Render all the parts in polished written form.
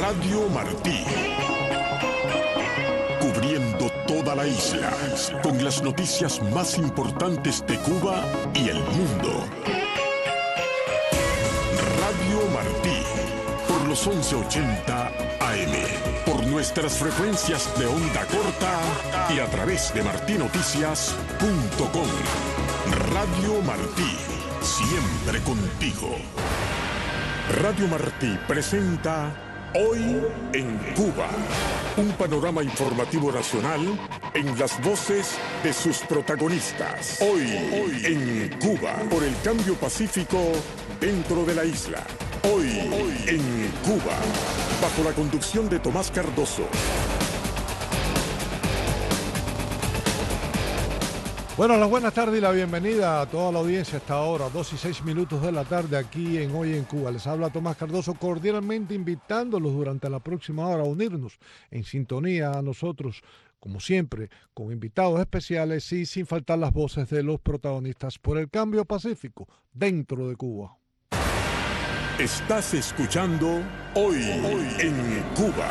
Radio Martí. Cubriendo toda la isla con las noticias más importantes de Cuba y el mundo. Radio Martí, por los 1180 AM, por nuestras frecuencias de onda corta y a través de martinoticias.com. Radio Martí, siempre contigo. Radio Martí presenta Hoy en Cuba, un panorama informativo nacional en las voces de sus protagonistas. Hoy en Cuba, por el cambio pacífico dentro de la isla. Hoy en Cuba, bajo la conducción de Tomás Cardoso. Bueno, las buenas tardes y la bienvenida a toda la audiencia a esta hora, 2:06 de la tarde aquí en Hoy en Cuba. Les habla Tomás Cardoso, cordialmente invitándolos durante la próxima hora a unirnos en sintonía a nosotros, como siempre, con invitados especiales y sin faltar las voces de los protagonistas por el cambio pacífico dentro de Cuba. Estás escuchando Hoy en Cuba.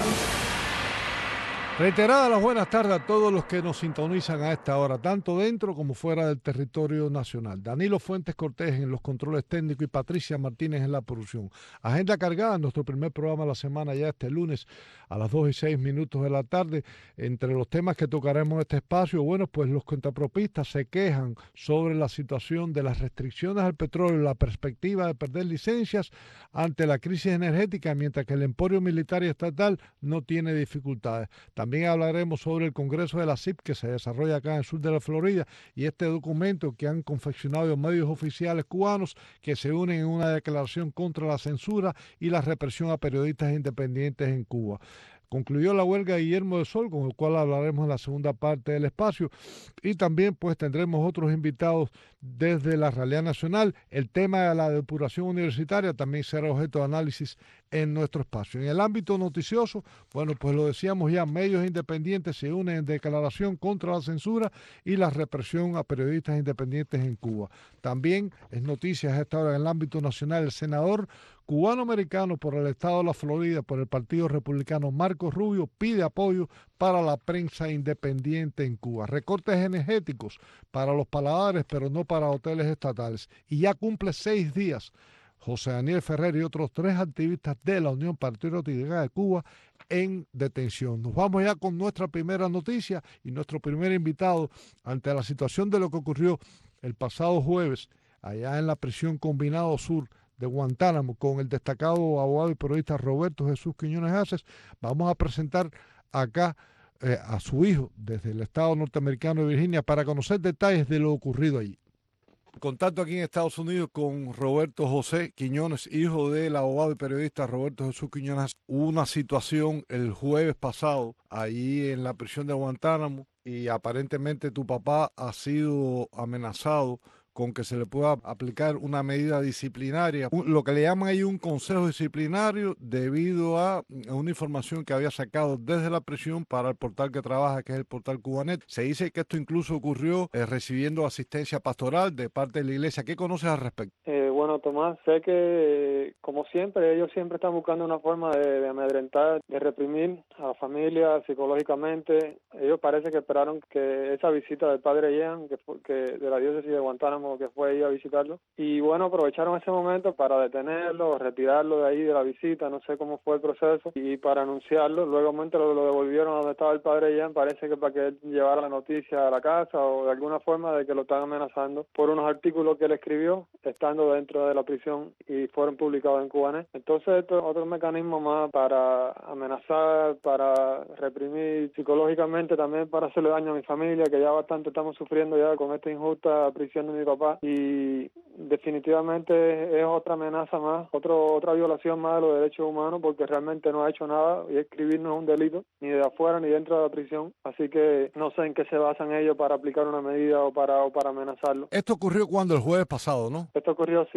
Reiteradas las buenas tardes a todos los que nos sintonizan a esta hora, tanto dentro como fuera del territorio nacional. Danilo Fuentes Cortés en los controles técnicos y Patricia Martínez en la producción. Agenda cargada en nuestro primer programa de la semana, ya este lunes a las 2:06 de la tarde. Entre los temas que tocaremos en este espacio, bueno, pues los contrapropistas se quejan sobre la situación de las restricciones al petróleo, la perspectiva de perder licencias ante la crisis energética, mientras que el emporio militar y estatal no tiene dificultades. También hablaremos sobre el Congreso de la CIP que se desarrolla acá en el sur de la Florida y este documento que han confeccionado medios oficiales cubanos que se unen en una declaración contra la censura y la represión a periodistas independientes en Cuba. Concluyó la huelga de Guillermo de Sol, con el cual hablaremos en la segunda parte del espacio, y también pues tendremos otros invitados desde la Realidad Nacional. El tema de la depuración universitaria también será objeto de análisis en nuestro espacio. En el ámbito noticioso, bueno, pues lo decíamos ya, medios independientes se unen en declaración contra la censura y la represión a periodistas independientes en Cuba. También es noticia a esta hora en el ámbito nacional, el senador cubano-americano por el estado de la Florida, por el Partido Republicano, Marcos Rubio, pide apoyo para la prensa independiente en Cuba. Recortes energéticos para los paladares, pero no para hoteles estatales. Y ya cumple 6 días José Daniel Ferrer y otros 3 activistas de la Unión Patriótica de Cuba en detención. Nos vamos ya con nuestra primera noticia y nuestro primer invitado ante la situación de lo que ocurrió el pasado jueves allá en la prisión Combinado Sur de Guantánamo con el destacado abogado y periodista Roberto Jesús Quiñones Aces. Vamos a presentar acá a su hijo desde el estado norteamericano de Virginia para conocer detalles de lo ocurrido allí. Contacto aquí en Estados Unidos con Roberto José Quiñones, hijo del abogado y periodista Roberto Jesús Quiñones. Hubo una situación el jueves pasado allí en la prisión de Guantánamo y aparentemente tu papá ha sido amenazado con que se le pueda aplicar una medida disciplinaria, lo que le llaman ahí un consejo disciplinario debido a una información que había sacado desde la prisión para el portal que trabaja, que es el portal Cubanet. Se dice que esto incluso ocurrió recibiendo asistencia pastoral de parte de la iglesia. ¿Qué conoces al respecto? Bueno, Tomás, sé que, como siempre, ellos siempre están buscando una forma de amedrentar, de reprimir a la familia psicológicamente. Ellos parece que esperaron que esa visita del padre Jean, que de la diócesis de Guantánamo, que fue ahí a visitarlo, y bueno, aprovecharon ese momento para detenerlo, retirarlo de ahí de la visita, no sé cómo fue el proceso, y para anunciarlo. Luego lo devolvieron a donde estaba el padre Jean, parece que para que él llevara la noticia a la casa o de alguna forma de que lo están amenazando por unos artículos que él escribió estando dentro de la prisión y fueron publicados en Cubanet. Entonces esto es otro mecanismo más para amenazar, para reprimir psicológicamente, también para hacerle daño a mi familia, que ya bastante estamos sufriendo ya con esta injusta prisión de mi papá, y definitivamente es otra amenaza más, otra violación más de los derechos humanos, porque realmente no ha hecho nada y escribir no es un delito, ni de afuera ni dentro de la prisión, así que no sé en qué se basan ellos para aplicar una medida o para amenazarlo. Esto ocurrió cuando el jueves pasado, ¿no? Esto ocurrió, sí,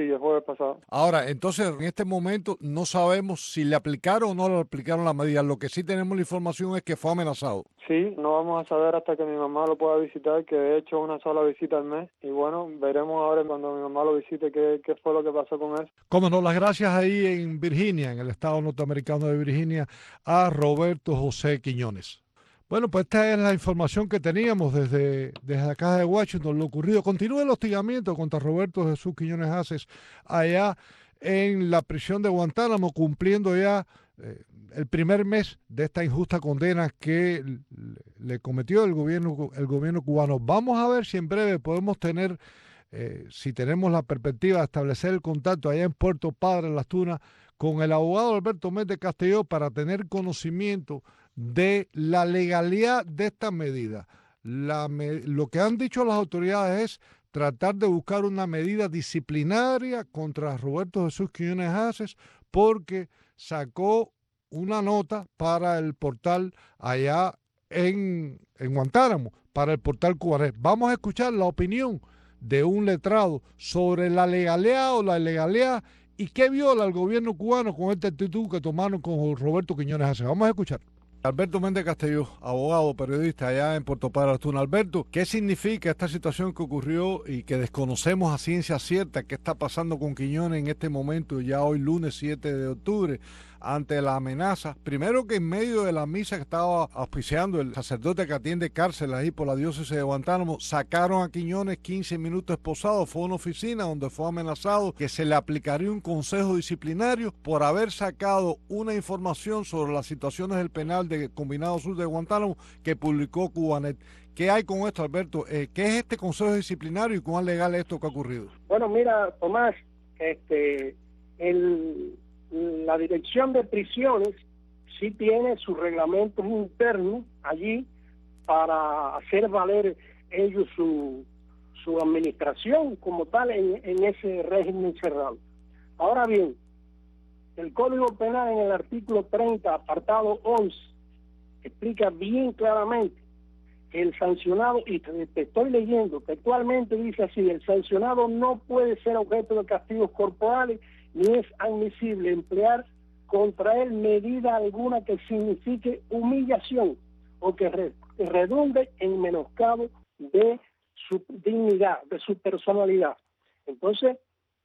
el jueves pasado. Ahora, entonces, en este momento no sabemos si le aplicaron o no le aplicaron la medida. Lo que sí tenemos la información es que fue amenazado. Sí, no vamos a saber hasta que mi mamá lo pueda visitar, que he hecho una sola visita al mes. Y bueno, veremos ahora cuando mi mamá lo visite qué fue lo que pasó con él. Cómo no, las gracias ahí en Virginia, en el estado norteamericano de Virginia, a Roberto José Quiñones. Bueno, pues esta es la información que teníamos desde la Caja de Washington, lo ocurrido. Continúa el hostigamiento contra Roberto Jesús Quiñones Haces allá en la prisión de Guantánamo, cumpliendo ya el primer mes de esta injusta condena que le cometió el gobierno cubano. Vamos a ver si en breve podemos tener, si tenemos la perspectiva de establecer el contacto allá en Puerto Padre, en Las Tunas, con el abogado Alberto Méndez Castelló para tener conocimiento de la legalidad de esta medida. Lo que han dicho las autoridades es tratar de buscar una medida disciplinaria contra Roberto Jesús Quiñones Haces porque sacó una nota para el portal allá en Guantánamo, para el portal Cubanet. Vamos a escuchar la opinión de un letrado sobre la legalidad o la ilegalidad y qué viola el gobierno cubano con esta actitud que tomaron con Roberto Quiñones Haces. Vamos a escuchar. Alberto Méndez Castelló, abogado, periodista allá en Puerto Padre, Las Tunas. Alberto, ¿qué significa esta situación que ocurrió y que desconocemos a ciencia cierta qué está pasando con Quiñones en este momento, ya hoy lunes 7 de octubre, ante la amenaza? Primero que en medio de la misa que estaba auspiciando el sacerdote que atiende cárcel ahí por la diócesis de Guantánamo, sacaron a Quiñones 15 minutos esposado, fue a una oficina donde fue amenazado que se le aplicaría un consejo disciplinario por haber sacado una información sobre las situaciones del penal de Combinado Sur de Guantánamo que publicó Cubanet. ¿Qué hay con esto, Alberto? ¿Qué es este consejo disciplinario y cuán legal es esto que ha ocurrido? Bueno, mira, Tomás, la Dirección de Prisiones sí tiene sus reglamentos internos allí para hacer valer ellos su administración como tal en ese régimen cerrado. Ahora bien, el Código Penal en el artículo 30, apartado 11, explica bien claramente que el sancionado, y te estoy leyendo, textualmente dice así: el sancionado no puede ser objeto de castigos corporales ni es admisible emplear contra él medida alguna que signifique humillación o que redunde en menoscabo de su dignidad, de su personalidad. Entonces,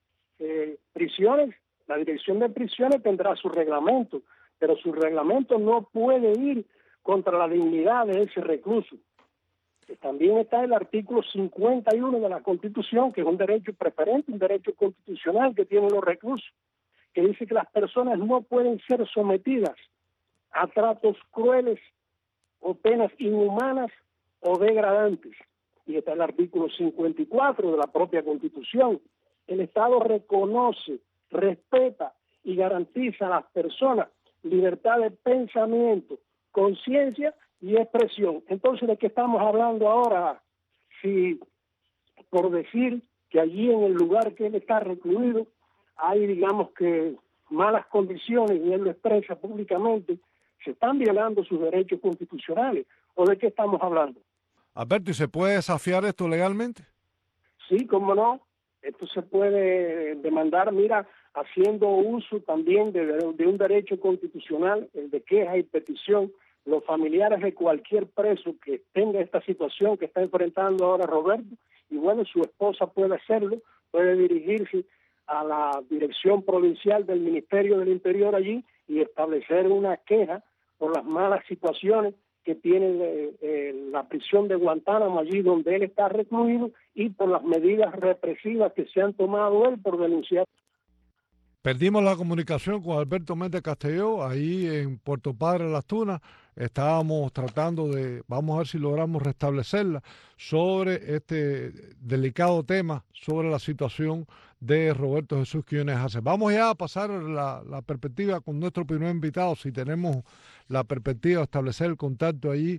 prisiones, la Dirección de Prisiones tendrá su reglamento, pero su reglamento no puede ir contra la dignidad de ese recluso. También está el artículo 51 de la Constitución, que es un derecho preferente, un derecho constitucional que tienen los reclusos, que dice que las personas no pueden ser sometidas a tratos crueles o penas inhumanas o degradantes. Y está el artículo 54 de la propia Constitución. El Estado reconoce, respeta y garantiza a las personas libertad de pensamiento, conciencia y expresión. Entonces, ¿de qué estamos hablando ahora? Si, por decir que allí en el lugar que él está recluido hay, digamos que, malas condiciones y él lo expresa públicamente, se están violando sus derechos constitucionales. ¿O de qué estamos hablando? Alberto, ¿y se puede desafiar esto legalmente? Sí, cómo no. Esto se puede demandar, mira, haciendo uso también de un derecho constitucional, el de queja y petición. Los familiares de cualquier preso que tenga esta situación que está enfrentando ahora Roberto, y bueno, su esposa puede hacerlo, puede dirigirse a la Dirección Provincial del Ministerio del Interior allí y establecer una queja por las malas situaciones que tiene la prisión de Guantánamo, allí donde él está recluido, y por las medidas represivas que se han tomado él por denunciar. Perdimos la comunicación con Alberto Méndez Castelló, ahí en Puerto Padre, Las Tunas. Estábamos tratando vamos a ver si logramos restablecerla, sobre este delicado tema, sobre la situación de Roberto Jesús Quiñones Haces. Vamos ya a pasar la perspectiva con nuestro primer invitado, si tenemos la perspectiva de establecer el contacto allí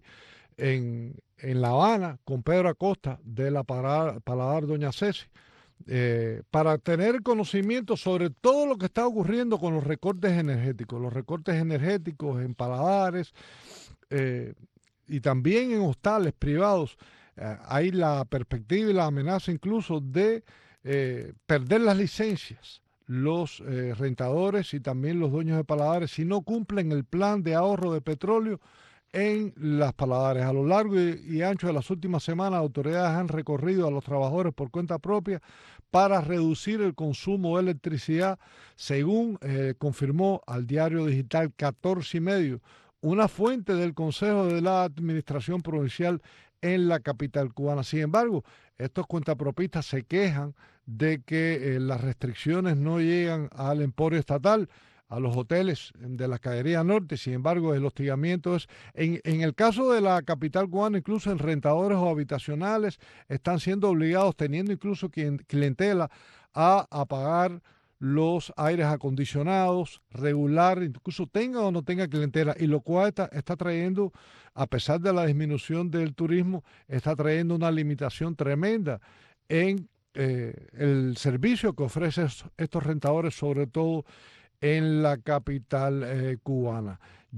en La Habana, con Pedro Acosta de la Paladar Doña Ceci. Para tener conocimiento sobre todo lo que está ocurriendo con los recortes energéticos en paladares y también en hostales privados. Hay la perspectiva y la amenaza incluso de perder las licencias los rentadores y también los dueños de paladares si no cumplen el plan de ahorro de petróleo en las paladares. A lo largo y ancho de las últimas semanas, autoridades han recorrido a los trabajadores por cuenta propia para reducir el consumo de electricidad, según confirmó al diario digital 14 y medio, una fuente del Consejo de la Administración Provincial en la capital cubana. Sin embargo, estos cuentapropistas se quejan de que las restricciones no llegan al emporio estatal, a los hoteles de la Cañería Norte. Sin embargo, el hostigamiento es, en el caso de la capital cubana, incluso en rentadores o habitacionales, están siendo obligados, teniendo incluso clientela, a apagar los aires acondicionados, regular, incluso tenga o no tenga clientela, y lo cual está trayendo, a pesar de la disminución del turismo, está trayendo una limitación tremenda en el servicio que ofrecen estos rentadores, sobre todo en la capital cubana.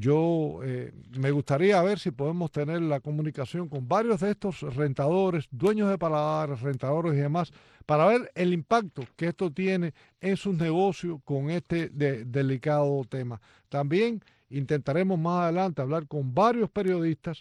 Yo me gustaría ver si podemos tener la comunicación con varios de estos rentadores, dueños de paladares, rentadores y demás, para ver el impacto que esto tiene en sus negocios con este delicado tema. También intentaremos más adelante hablar con varios periodistas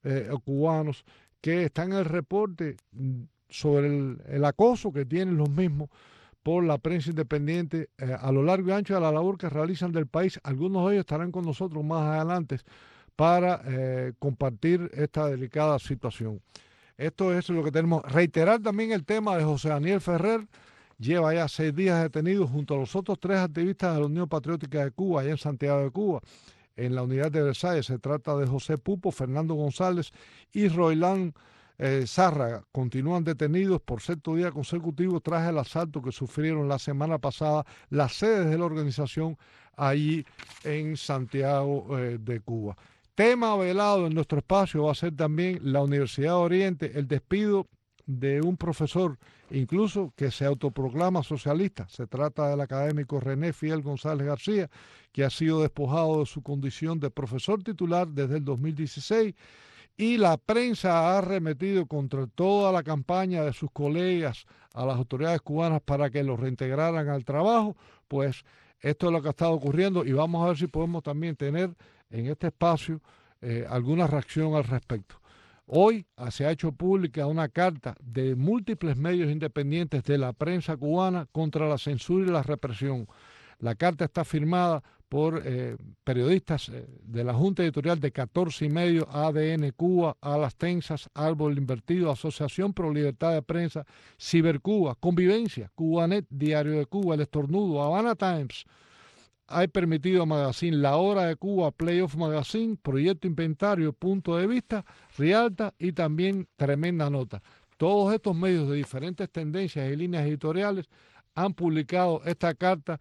cubanos que están en el reporte sobre el acoso que tienen los mismos por la prensa independiente a lo largo y ancho de la labor que realizan del país. Algunos de ellos estarán con nosotros más adelante para compartir esta delicada situación. Esto es lo que tenemos. Reiterar también el tema de José Daniel Ferrer. Lleva ya 6 días detenido junto a los otros 3 activistas de la Unión Patriótica de Cuba, allá en Santiago de Cuba, en la unidad de Versalles. Se trata de José Pupo, Fernando González y Roilán Zárraga. Continúan detenidos por 6º día consecutivo tras el asalto que sufrieron la semana pasada las sedes de la organización allí en Santiago de Cuba. Tema velado en nuestro espacio va a ser también la Universidad de Oriente, el despido de un profesor, incluso que se autoproclama socialista. Se trata del académico René Fidel González García, que ha sido despojado de su condición de profesor titular desde el 2016, y la prensa ha arremetido contra toda la campaña de sus colegas a las autoridades cubanas para que los reintegraran al trabajo. Pues esto es lo que ha estado ocurriendo, y vamos a ver si podemos también tener en este espacio alguna reacción al respecto. Hoy se ha hecho pública una carta de múltiples medios independientes de la prensa cubana contra la censura y la represión. La carta está firmada por periodistas de la Junta Editorial de 14 y medio, ADN Cuba, Alas Tensas, Árbol Invertido, Asociación Pro Libertad de Prensa, Cibercuba, Convivencia, Cubanet, Diario de Cuba, El Estornudo, Havana Times, Hay Permitido Magazine, La Hora de Cuba, Playoff Magazine, Proyecto Inventario, Punto de Vista, Rialta y también Tremenda Nota. Todos estos medios de diferentes tendencias y líneas editoriales han publicado esta carta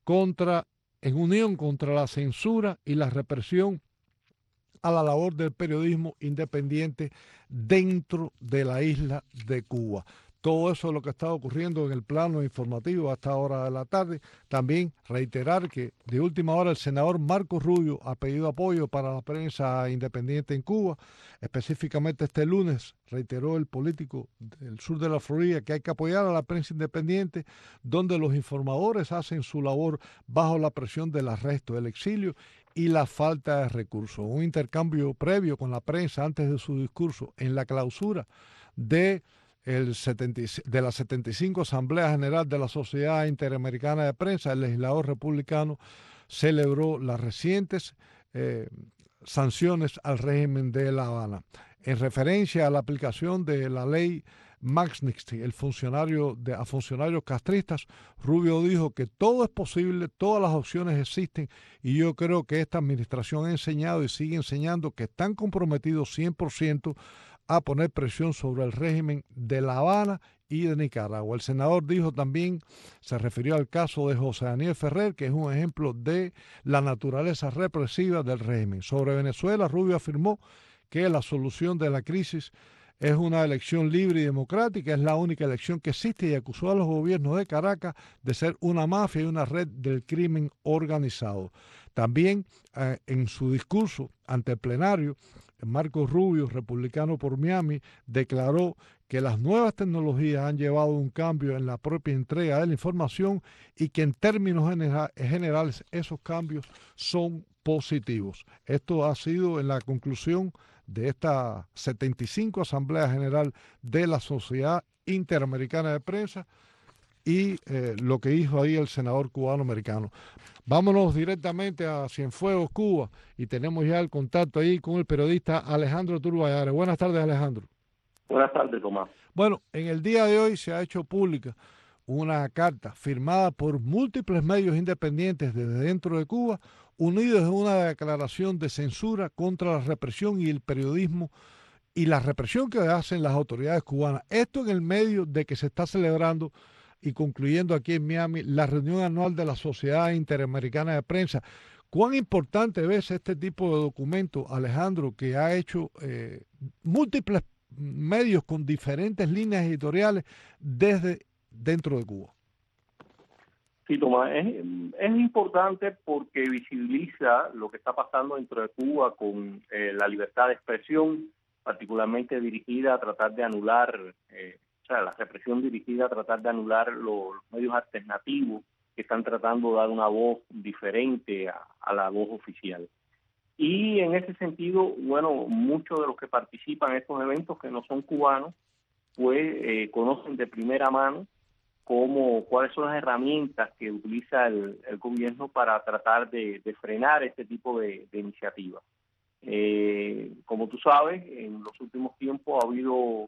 en unión contra la censura y la represión a la labor del periodismo independiente dentro de la isla de Cuba. Todo eso es lo que está ocurriendo en el plano informativo a esta hora de la tarde. También reiterar que de última hora el senador Marco Rubio ha pedido apoyo para la prensa independiente en Cuba. Específicamente este lunes reiteró el político del sur de la Florida que hay que apoyar a la prensa independiente, donde los informadores hacen su labor bajo la presión del arresto, el exilio y la falta de recursos. Un intercambio previo con la prensa antes de su discurso en la clausura de la 75 Asamblea General de la Sociedad Interamericana de Prensa, el legislador republicano celebró las recientes sanciones al régimen de La Habana. En referencia a la aplicación de la ley Magnitsky, a funcionarios castristas, Rubio dijo que todo es posible, todas las opciones existen, y yo creo que esta administración ha enseñado y sigue enseñando que están comprometidos 100% a poner presión sobre el régimen de La Habana y de Nicaragua. El senador dijo también, se refirió al caso de José Daniel Ferrer, que es un ejemplo de la naturaleza represiva del régimen. Sobre Venezuela, Rubio afirmó que la solución de la crisis es una elección libre y democrática, es la única elección que existe, y acusó a los gobiernos de Caracas de ser una mafia y una red del crimen organizado. También en su discurso ante el plenario, Marco Rubio, republicano por Miami, declaró que las nuevas tecnologías han llevado un cambio en la propia entrega de la información y que en términos generales esos cambios son positivos. Esto ha sido en la conclusión de esta 75 Asamblea General de la Sociedad Interamericana de Prensa y lo que dijo ahí el senador cubano-americano. Vámonos directamente a Cienfuegos, Cuba, y tenemos ya el contacto ahí con el periodista Alejandro Turbayares. Buenas tardes, Alejandro. Buenas tardes, Tomás. Bueno, en el día de hoy se ha hecho pública una carta firmada por múltiples medios independientes desde dentro de Cuba, unidos en una declaración de censura contra la represión y el periodismo y la represión que hacen las autoridades cubanas. Esto en el medio de que se está celebrando y concluyendo aquí en Miami la reunión anual de la Sociedad Interamericana de Prensa. ¿Cuán importante ves este tipo de documento, Alejandro, que ha hecho múltiples medios con diferentes líneas editoriales desde dentro de Cuba? Sí, Tomás, es importante porque visibiliza lo que está pasando dentro de Cuba con la libertad de expresión, particularmente dirigida a tratar de anular, la represión dirigida a tratar de anular los medios alternativos que están tratando de dar una voz diferente a la voz oficial. Y en ese sentido, bueno, muchos de los que participan en estos eventos que no son cubanos, pues conocen de primera mano cuáles son las herramientas que utiliza el gobierno para tratar de frenar este tipo de iniciativas. Como tú sabes, en los últimos tiempos ha habido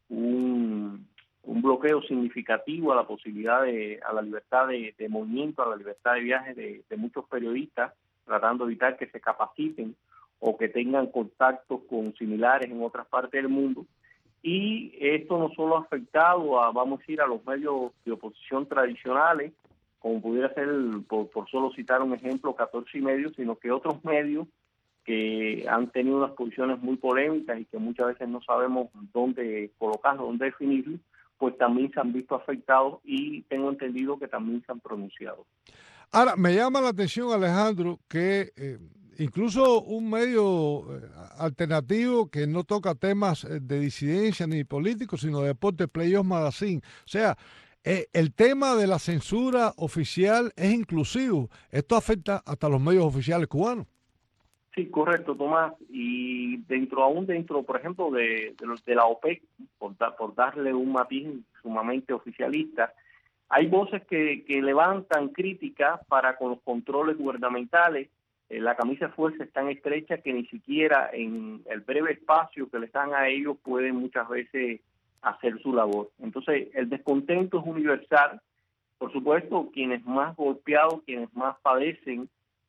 un bloqueo significativo a la posibilidad a la libertad de movimiento, a la libertad de viaje de muchos periodistas, tratando de evitar que se capaciten o que tengan contactos con similares en otras partes del mundo. Y esto no solo ha afectado a los medios de oposición tradicionales, como pudiera ser, por solo citar un ejemplo, 14 y medio, sino que otros medios que han tenido unas posiciones muy polémicas y que muchas veces no sabemos dónde colocarlo, dónde definirlo, pues también se han visto afectados y tengo entendido que también se han pronunciado. Ahora, me llama la atención, Alejandro, que incluso un medio alternativo que no toca temas de disidencia ni políticos, sino de deporte, Playoff Magazine. O sea, el tema de la censura oficial es inclusivo. Esto afecta hasta los medios oficiales cubanos. Sí, correcto, Tomás. Y dentro, por ejemplo, de la OPEC, por darle un matiz sumamente oficialista, hay voces que levantan críticas para con los controles gubernamentales. La camisa de fuerza es tan estrecha que ni siquiera en el breve espacio que les dan a ellos pueden muchas veces hacer su labor. Entonces, el descontento es universal. Por supuesto, quienes más golpeados, quienes más padecen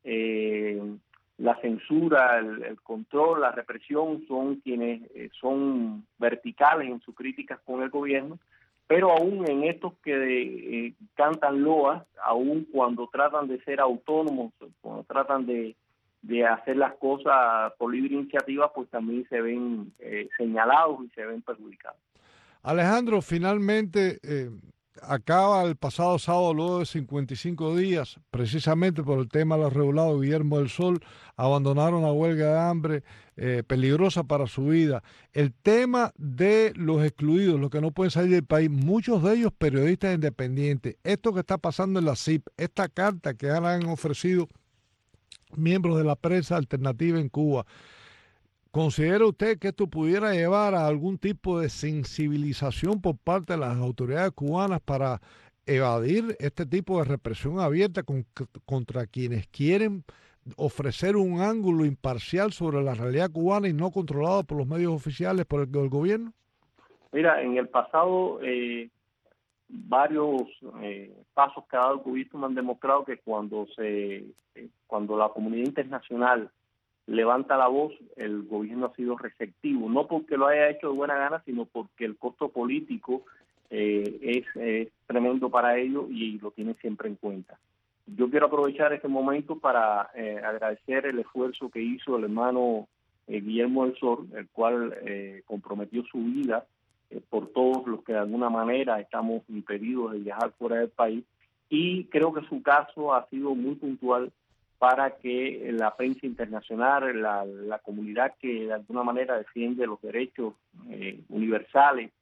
la censura, el control, la represión, son quienes son verticales en sus críticas con el gobierno, pero aún en estos que cantan loas, aún cuando tratan de ser autónomos, cuando tratan de hacer las cosas por libre iniciativa, pues también se ven señalados y se ven perjudicados. Alejandro, finalmente acaba el pasado sábado, luego de 55 días, precisamente por el tema de los regulados. Guillermo del Sol abandonaron la huelga de hambre peligrosa para su vida. El tema de los excluidos, los que no pueden salir del país, muchos de ellos periodistas independientes. Esto que está pasando en la CIP, esta carta que ahora han ofrecido miembros de la prensa alternativa en Cuba. ¿Considera usted que esto pudiera llevar a algún tipo de sensibilización por parte de las autoridades cubanas para evadir este tipo de represión abierta contra quienes quieren ofrecer un ángulo imparcial sobre la realidad cubana y no controlado por los medios oficiales, por el gobierno? Mira, en el pasado varios pasos que ha dado el gobierno han demostrado que cuando la comunidad internacional levanta la voz, el gobierno ha sido receptivo, no porque lo haya hecho de buena gana, sino porque el costo político es tremendo para ellos y lo tienen siempre en cuenta. Yo quiero aprovechar este momento para agradecer el esfuerzo que hizo el hermano Guillermo del Sol, el cual comprometió su vida por todos los que de alguna manera estamos impedidos de viajar fuera del país, y creo que su caso ha sido muy puntual para que la prensa internacional, la comunidad que de alguna manera defiende los derechos universales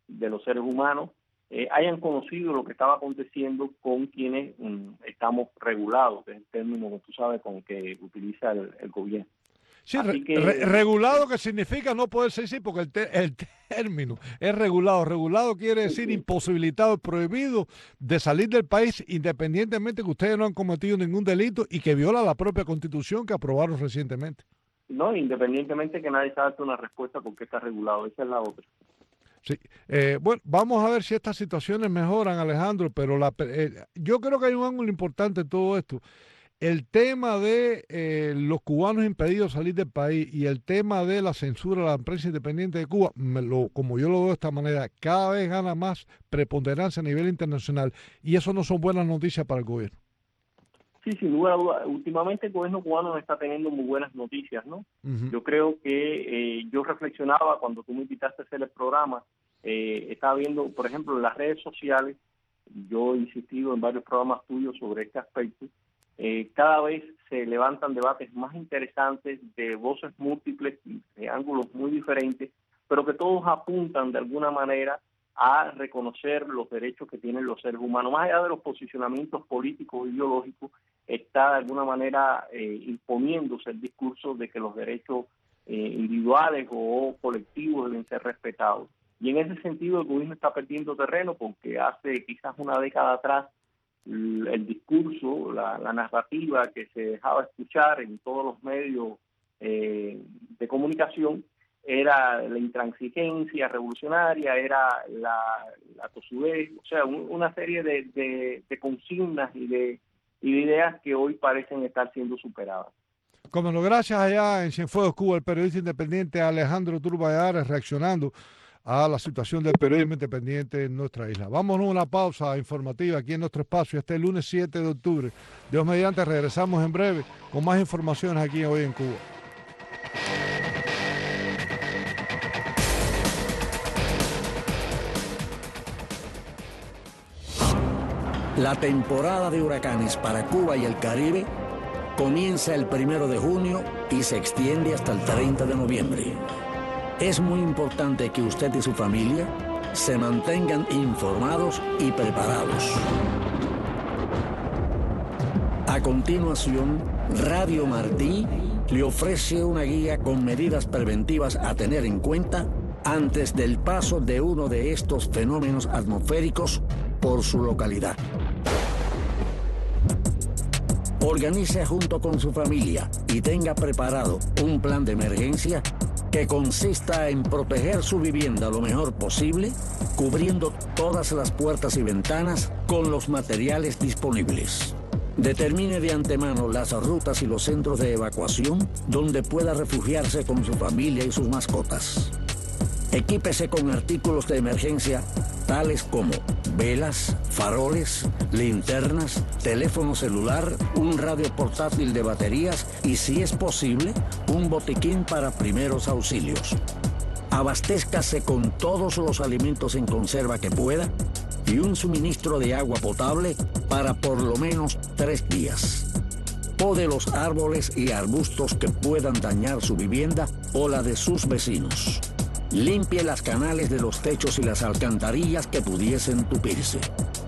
de los seres humanos hayan conocido lo que estaba aconteciendo con quienes estamos regulados, que es el término que tú sabes con que utiliza el gobierno. Sí, regulado, que significa no poder ser, sí, porque el término es regulado. Regulado quiere decir imposibilitado, prohibido de salir del país, independientemente que ustedes no han cometido ningún delito y que viola la propia Constitución que aprobaron recientemente. No, independientemente que nadie sabe una respuesta porque está regulado. Esa es la otra. Sí, bueno, vamos a ver si estas situaciones mejoran, Alejandro, pero yo creo que hay un ángulo importante en todo esto. El tema de los cubanos impedidos salir del país y el tema de la censura a la prensa independiente de Cuba, como yo lo veo de esta manera, cada vez gana más preponderancia a nivel internacional y eso no son buenas noticias para el gobierno. Sí, sin duda. Últimamente el gobierno cubano está teniendo muy buenas noticias, ¿no? Yo creo que yo reflexionaba cuando tú me invitaste a hacer el programa, estaba viendo, por ejemplo, en las redes sociales, yo he insistido en varios programas tuyos sobre este aspecto. Cada vez se levantan debates más interesantes, de voces múltiples, de ángulos muy diferentes, pero que todos apuntan de alguna manera a reconocer los derechos que tienen los seres humanos. Más allá de los posicionamientos políticos e ideológicos, está de alguna manera imponiéndose el discurso de que los derechos individuales o colectivos deben ser respetados. Y en ese sentido el gobierno está perdiendo terreno porque hace quizás una década atrás el discurso, la narrativa que se dejaba escuchar en todos los medios de comunicación era la intransigencia revolucionaria, era la tosudez, o sea, una serie de consignas y de ideas que hoy parecen estar siendo superadas. Como no, gracias allá en Cienfuegos, Cuba, el periodista independiente Alejandro Turbay reaccionando a la situación del periodismo independiente en nuestra isla. Vámonos a una pausa informativa aquí en nuestro espacio este lunes 7 de octubre. Dios mediante, regresamos en breve con más informaciones aquí Hoy en Cuba. La temporada de huracanes para Cuba y el Caribe comienza el 1 de junio y se extiende hasta el 30 de noviembre. Es muy importante que usted y su familia se mantengan informados y preparados. A continuación, Radio Martí le ofrece una guía con medidas preventivas a tener en cuenta antes del paso de uno de estos fenómenos atmosféricos por su localidad. Organice junto con su familia y tenga preparado un plan de emergencia que consista en proteger su vivienda lo mejor posible, cubriendo todas las puertas y ventanas con los materiales disponibles. Determine de antemano las rutas y los centros de evacuación donde pueda refugiarse con su familia y sus mascotas. Equípese con artículos de emergencia tales como velas, faroles, linternas, teléfono celular, un radio portátil de baterías y, si es posible, un botiquín para primeros auxilios. Abastézcase con todos los alimentos en conserva que pueda y un suministro de agua potable para por lo menos 3 días. Pode los árboles y arbustos que puedan dañar su vivienda o la de sus vecinos. Limpie las canales de los techos y las alcantarillas que pudiesen tupirse.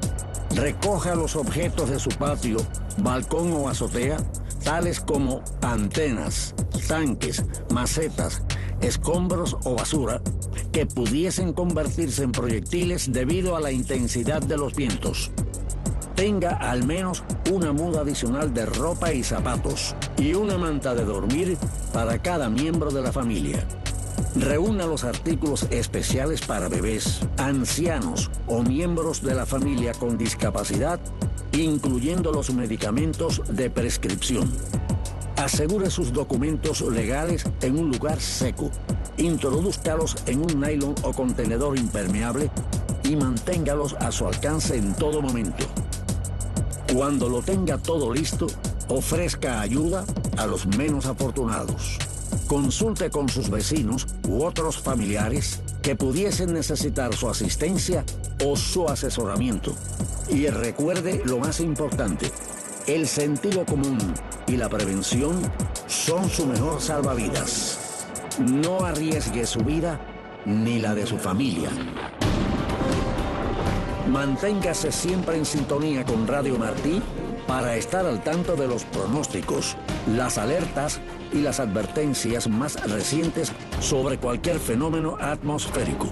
Recoja los objetos de su patio, balcón o azotea, tales como antenas, tanques, macetas, escombros o basura, que pudiesen convertirse en proyectiles debido a la intensidad de los vientos. Tenga al menos una muda adicional de ropa y zapatos y una manta de dormir para cada miembro de la familia. Reúna los artículos especiales para bebés, ancianos o miembros de la familia con discapacidad, incluyendo los medicamentos de prescripción. Asegure sus documentos legales en un lugar seco. Introdúzcalos en un nylon o contenedor impermeable y manténgalos a su alcance en todo momento. Cuando lo tenga todo listo, ofrezca ayuda a los menos afortunados. Consulte con sus vecinos u otros familiares que pudiesen necesitar su asistencia o su asesoramiento. Y recuerde lo más importante, el sentido común y la prevención son su mejor salvavidas. No arriesgue su vida ni la de su familia. Manténgase siempre en sintonía con Radio Martí para estar al tanto de los pronósticos, las alertas y las advertencias más recientes sobre cualquier fenómeno atmosférico.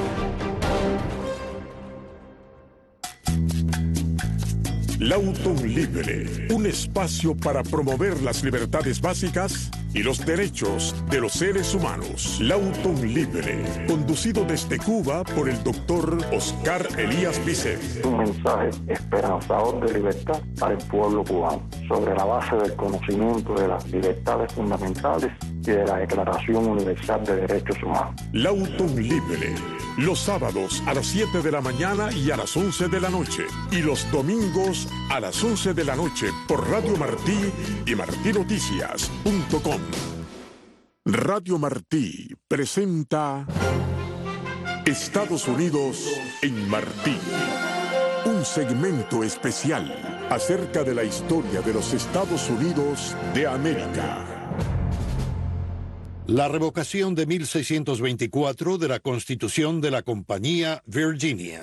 Lauton Libre, un espacio para promover las libertades básicas y los derechos de los seres humanos. Lauton Libre, conducido desde Cuba por el doctor Oscar Elías Bicet. Un mensaje esperanzador de libertad para el pueblo cubano, sobre la base del conocimiento de las libertades fundamentales y de la Declaración Universal de Derechos Humanos. Lauton Libre, los sábados a las 7 de la mañana y a las 11 de la noche, y los domingos a las 11 de la noche por Radio Martí y martinoticias.com. Radio Martí presenta Estados Unidos en Martí, un segmento especial acerca de la historia de los Estados Unidos de América. La revocación de 1624 de la Constitución de la Compañía Virginia.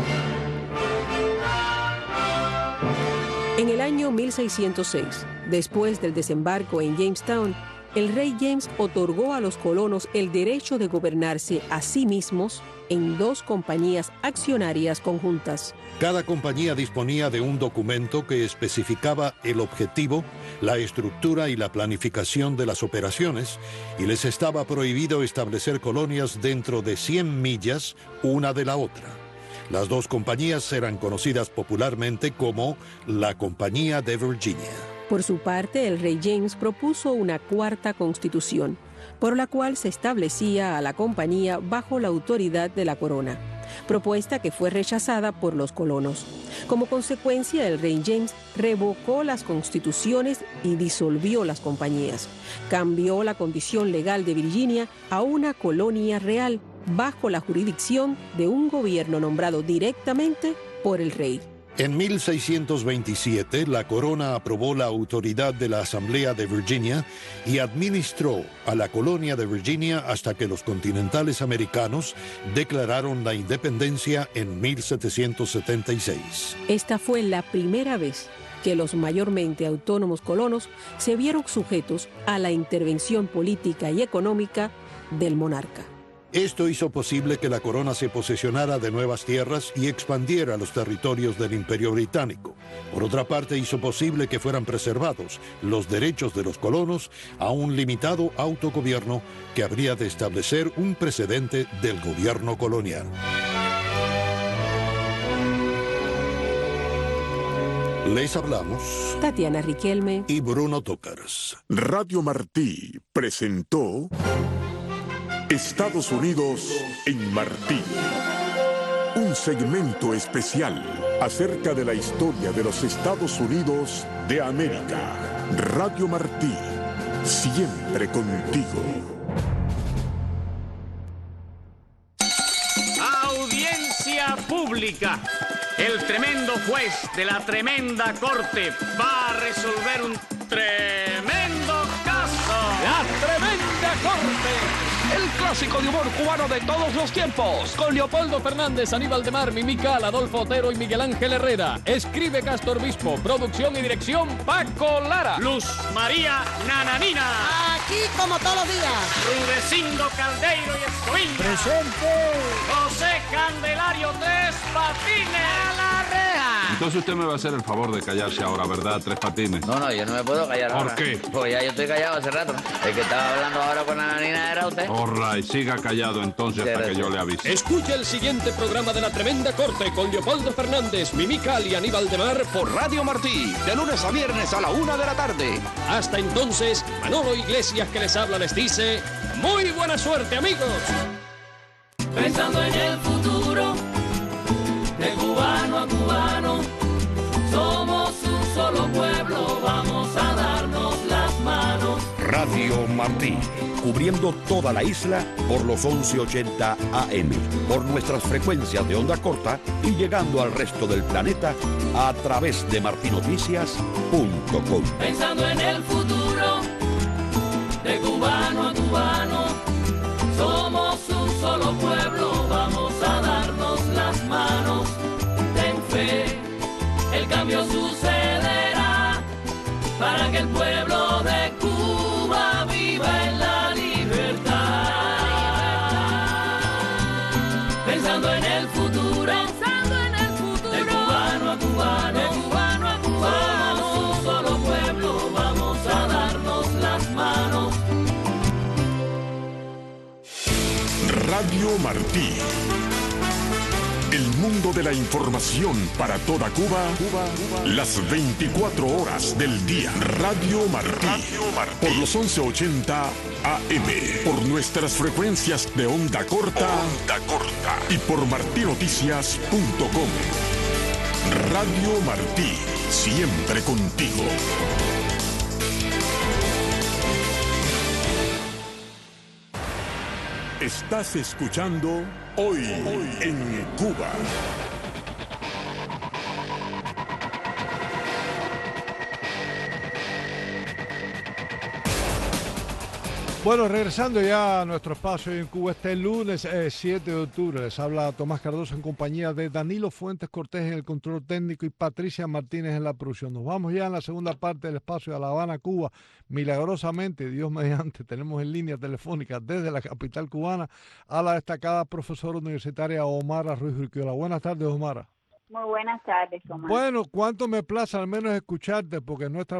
En el año 1606, después del desembarco en Jamestown, el rey James otorgó a los colonos el derecho de gobernarse a sí mismos en 2 compañías accionarias conjuntas. Cada compañía disponía de un documento que especificaba el objetivo, la estructura y la planificación de las operaciones, y les estaba prohibido establecer colonias dentro de 100 millas una de la otra. Las 2 compañías eran conocidas popularmente como la Compañía de Virginia. Por su parte, el rey James propuso una 4ª constitución, por la cual se establecía a la compañía bajo la autoridad de la corona, propuesta que fue rechazada por los colonos. Como consecuencia, el rey James revocó las constituciones y disolvió las compañías. Cambió la condición legal de Virginia a una colonia real bajo la jurisdicción de un gobierno nombrado directamente por el rey. En 1627, la corona aprobó la autoridad de la Asamblea de Virginia y administró a la colonia de Virginia hasta que los continentales americanos declararon la independencia en 1776. Esta fue la primera vez que los mayormente autónomos colonos se vieron sujetos a la intervención política y económica del monarca. Esto hizo posible que la corona se posesionara de nuevas tierras y expandiera los territorios del Imperio Británico. Por otra parte, hizo posible que fueran preservados los derechos de los colonos a un limitado autogobierno que habría de establecer un precedente del gobierno colonial. Les hablamos Tatiana Riquelme y Bruno Tócaras. Radio Martí presentó Estados Unidos en Martí, un segmento especial acerca de la historia de los Estados Unidos de América. Radio Martí, siempre contigo. Audiencia pública. El tremendo juez de la tremenda corte va a resolver un tremendo caso. La tremenda corte. El clásico de humor cubano de todos los tiempos. Con Leopoldo Fernández, Aníbal de Mar, Mimical, Adolfo Otero y Miguel Ángel Herrera. Escribe Castor Bispo. Producción y dirección Paco Lara. Luz María Nananina. Aquí como todos los días. Rudecindo Caldeiro y Escoviña. Presente. José Candelario Tres Patines. A la reja. Entonces usted me va a hacer el favor de callarse ahora, ¿verdad? Tres Patines. No, yo no me puedo callar ahora. ¿Por qué? Porque ya yo estoy callado hace rato. El que estaba hablando ahora con Nananina era usted. Alright, siga callado entonces hasta que yo le avise. Escucha el siguiente programa de La Tremenda Corte con Leopoldo Fernández, Mimical y Aníbal de Mar por Radio Martí, de lunes a viernes a la 1 de la tarde. Hasta entonces, Manolo Iglesias que les habla les dice, ¡muy buena suerte, amigos! Pensando en el futuro, de cubano a cubano, somos un solo pueblo, vamos a darnos las manos. Radio Martí, cubriendo toda la isla por los 1180 AM, por nuestras frecuencias de onda corta y llegando al resto del planeta a través de martinoticias.com. Pensando en el futuro, de cubano a cubano, somos un solo pueblo, vamos a darnos las manos. Radio Martí. El mundo de la información para toda Cuba, las 24 horas del día. Radio Martí. Por los 1180 AM. Por nuestras frecuencias de onda corta. Y por martinoticias.com. Radio Martí. Siempre contigo. Estás escuchando Hoy en Cuba. Bueno, regresando ya a nuestro espacio en Cuba este lunes 7 de octubre, les habla Tomás Cardoso en compañía de Danilo Fuentes Cortés en el control técnico y Patricia Martínez en la producción. Nos vamos ya en la segunda parte del espacio de La Habana, Cuba. Milagrosamente, Dios mediante, tenemos en línea telefónica desde la capital cubana a la destacada profesora universitaria Omara Ruiz Urquiola. Buenas tardes, Omara. Muy buenas tardes, Omar. Bueno, cuánto me place al menos escucharte, porque nuestra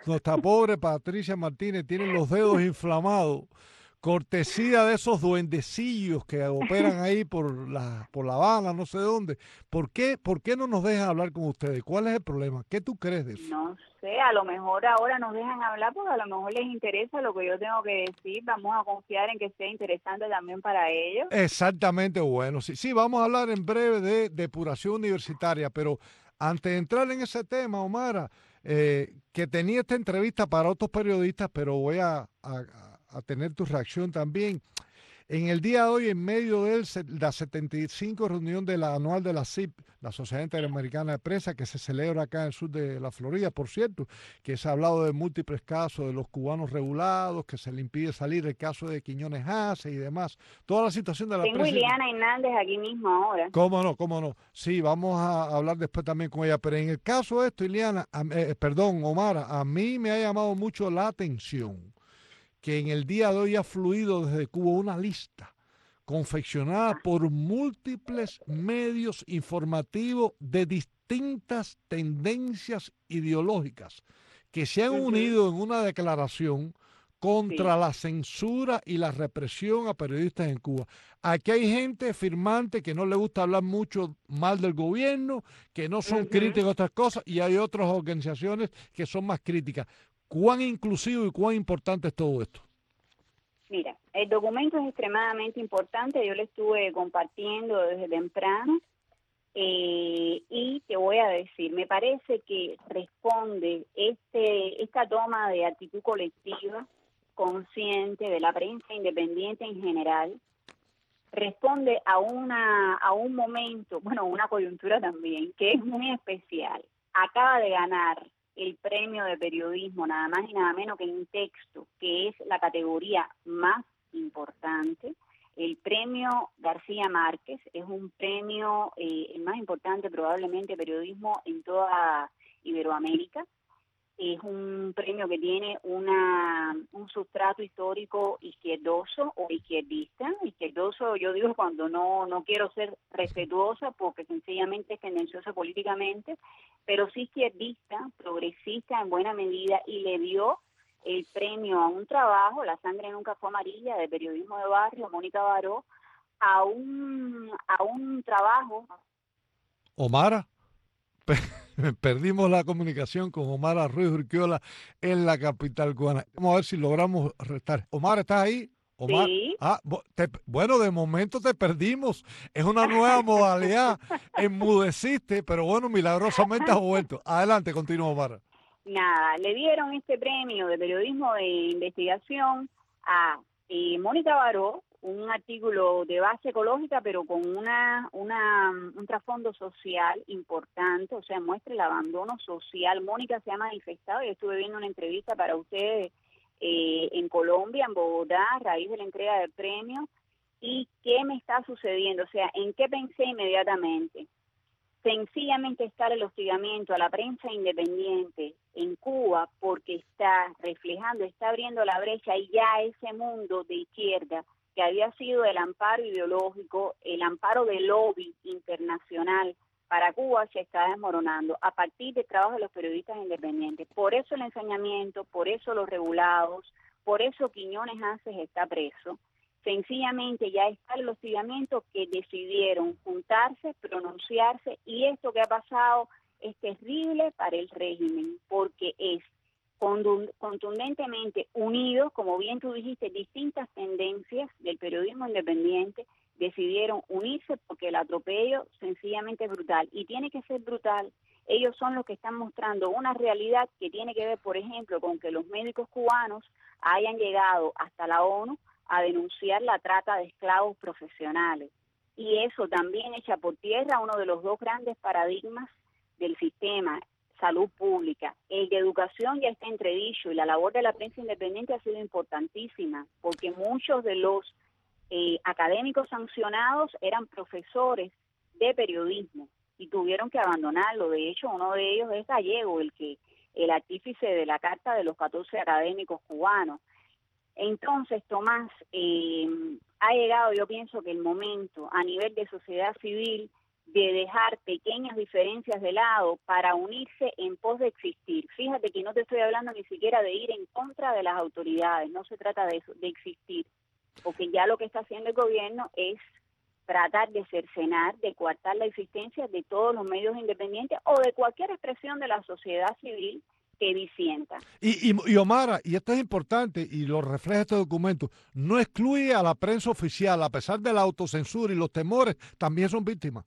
pobre Patricia Martínez tiene los dedos inflamados, cortesía de esos duendecillos que operan ahí por La Habana, no sé dónde. ¿Por qué no nos dejan hablar con ustedes? ¿Cuál es el problema? ¿Qué tú crees de eso? No sé, a lo mejor ahora nos dejan hablar porque a lo mejor les interesa lo que yo tengo que decir. Vamos a confiar en que sea interesante también para ellos. Exactamente, bueno, sí, vamos a hablar en breve de depuración universitaria, pero antes de entrar en ese tema, Omara, que tenía esta entrevista para otros periodistas, pero voy a tener tu reacción también. En el día de hoy, en medio de la 75 reunión anual de la CIP, la Sociedad Interamericana de Prensa, que se celebra acá en el sur de la Florida, por cierto, que se ha hablado de múltiples casos de los cubanos regulados, que se le impide salir, el caso de Quiñones Hace y demás. Toda la situación de la prensa. Tengo Ileana Hernández aquí mismo ahora. ¿Cómo no? Sí, vamos a hablar después también con ella. Pero en el caso de esto, Ileana, Omara, a mí me ha llamado mucho la atención que en el día de hoy ha fluido desde Cuba una lista confeccionada por múltiples medios informativos de distintas tendencias ideológicas que se han unido en una declaración contra la censura y la represión a periodistas en Cuba. Aquí hay gente firmante que no le gusta hablar mucho mal del gobierno, que no son críticos a otras cosas, y hay otras organizaciones que son más críticas. ¿Cuán inclusivo y cuán importante es todo esto? Mira, el documento es extremadamente importante, yo lo estuve compartiendo desde temprano y te voy a decir, me parece que responde esta toma de actitud colectiva, consciente de la prensa independiente en general, responde a un momento, bueno, una coyuntura también, que es muy especial. Acaba de ganar el premio de periodismo, nada más y nada menos que en texto, que es la categoría más importante. El premio García Márquez es un premio, el más importante probablemente periodismo en toda Iberoamérica. Es un premio que tiene un sustrato histórico izquierdoso o izquierdista. Izquierdoso, yo digo cuando no quiero ser respetuosa porque sencillamente es tendenciosa políticamente, pero sí izquierdista, progresista en buena medida, y le dio el premio a un trabajo, La sangre nunca fue amarilla, de periodismo de barrio, Mónica Baró, a un trabajo. Omara, perdimos la comunicación con Omara Ruiz Urquiola en la capital cubana. Vamos a ver si logramos restar. Omar, ¿estás ahí? Omar. Sí. Bueno, de momento te perdimos. Es una nueva modalidad. Enmudeciste, pero bueno, milagrosamente has vuelto. Adelante, continúa, Omar. Nada, le dieron este premio de periodismo de investigación a Mónica Baró, un artículo de base ecológica, pero con un trasfondo social importante, o sea, muestra el abandono social. Mónica se ha manifestado, yo estuve viendo una entrevista para ustedes en Colombia, en Bogotá, a raíz de la entrega del premio. ¿Y qué me está sucediendo? O sea, ¿en qué pensé inmediatamente? Sencillamente está el hostigamiento a la prensa independiente en Cuba porque está reflejando, está abriendo la brecha y ya ese mundo de izquierda que había sido el amparo ideológico, el amparo del lobby internacional para Cuba se está desmoronando a partir del trabajo de los periodistas independientes. Por eso el ensañamiento, por eso los regulados, por eso Quiñones Hace está preso. sencillamente ya está el hostigamiento, que decidieron juntarse, pronunciarse, y esto que ha pasado es terrible para el régimen, porque es contundentemente unidos, como bien tú dijiste, distintas tendencias del periodismo independiente decidieron unirse porque el atropello sencillamente es brutal, y tiene que ser brutal. Ellos son los que están mostrando una realidad que tiene que ver, por ejemplo, con que los médicos cubanos hayan llegado hasta la ONU a denunciar la trata de esclavos profesionales, y eso también echa por tierra uno de los dos grandes paradigmas del sistema, salud pública. El de educación ya está entredicho, y la labor de la prensa independiente ha sido importantísima, porque muchos de los académicos sancionados eran profesores de periodismo y tuvieron que abandonarlo. De hecho, uno de ellos es Gallego, el artífice de la Carta de los 14 académicos cubanos. Entonces, Tomás, ha llegado, yo pienso que el momento a nivel de sociedad civil de dejar pequeñas diferencias de lado para unirse en pos de existir. Fíjate que no te estoy hablando ni siquiera de ir en contra de las autoridades, no se trata de eso, de existir, porque ya lo que está haciendo el gobierno es tratar de cercenar, de coartar la existencia de todos los medios independientes o de cualquier expresión de la sociedad civil que disienta. Y Omara, y esto es importante, y lo refleja este documento, no excluye a la prensa oficial, a pesar de la autocensura y los temores, también son víctimas.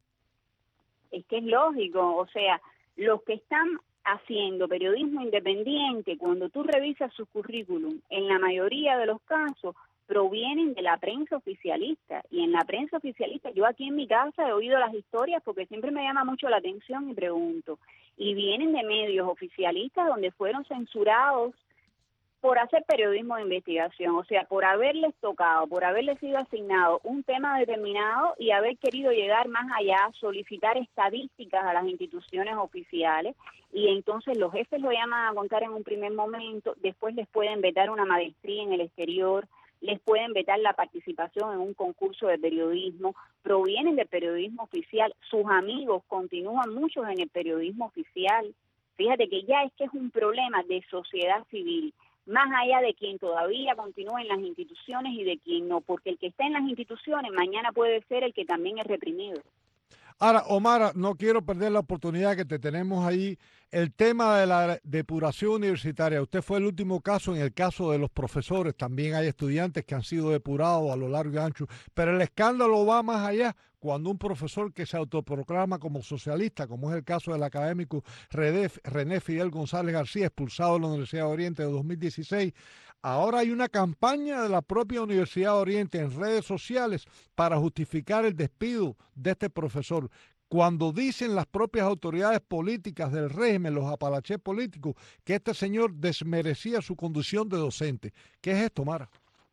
Es que es lógico, o sea, los que están haciendo periodismo independiente, cuando tú revisas su currículum, en la mayoría de los casos provienen de la prensa oficialista, y en la prensa oficialista, yo aquí en mi casa he oído las historias porque siempre me llama mucho la atención y pregunto, y vienen de medios oficialistas donde fueron censurados por hacer periodismo de investigación, o sea, por haberles tocado, por haberles sido asignado un tema determinado y haber querido llegar más allá, solicitar estadísticas a las instituciones oficiales, y entonces los jefes lo llaman a contar en un primer momento, después les pueden vetar una maestría en el exterior, les pueden vetar la participación en un concurso de periodismo, provienen del periodismo oficial, sus amigos continúan muchos en el periodismo oficial. Fíjate que ya es que es un problema de sociedad civil, más allá de quien todavía continúa en las instituciones y de quien no, porque el que está en las instituciones mañana puede ser el que también es reprimido. Ahora, Omara, no quiero perder la oportunidad que te tenemos ahí. El tema de la depuración universitaria, usted fue el último caso. En el caso de los profesores, también hay estudiantes que han sido depurados a lo largo y ancho, pero el escándalo va más allá. Cuando un profesor que se autoproclama como socialista, como es el caso del académico René Fidel González García, expulsado de la Universidad de Oriente de 2016, ahora hay una campaña de la propia Universidad de Oriente en redes sociales para justificar el despido de este profesor, cuando dicen las propias autoridades políticas del régimen, los apalaches políticos, que este señor desmerecía su condición de docente. ¿Qué es esto, Mara?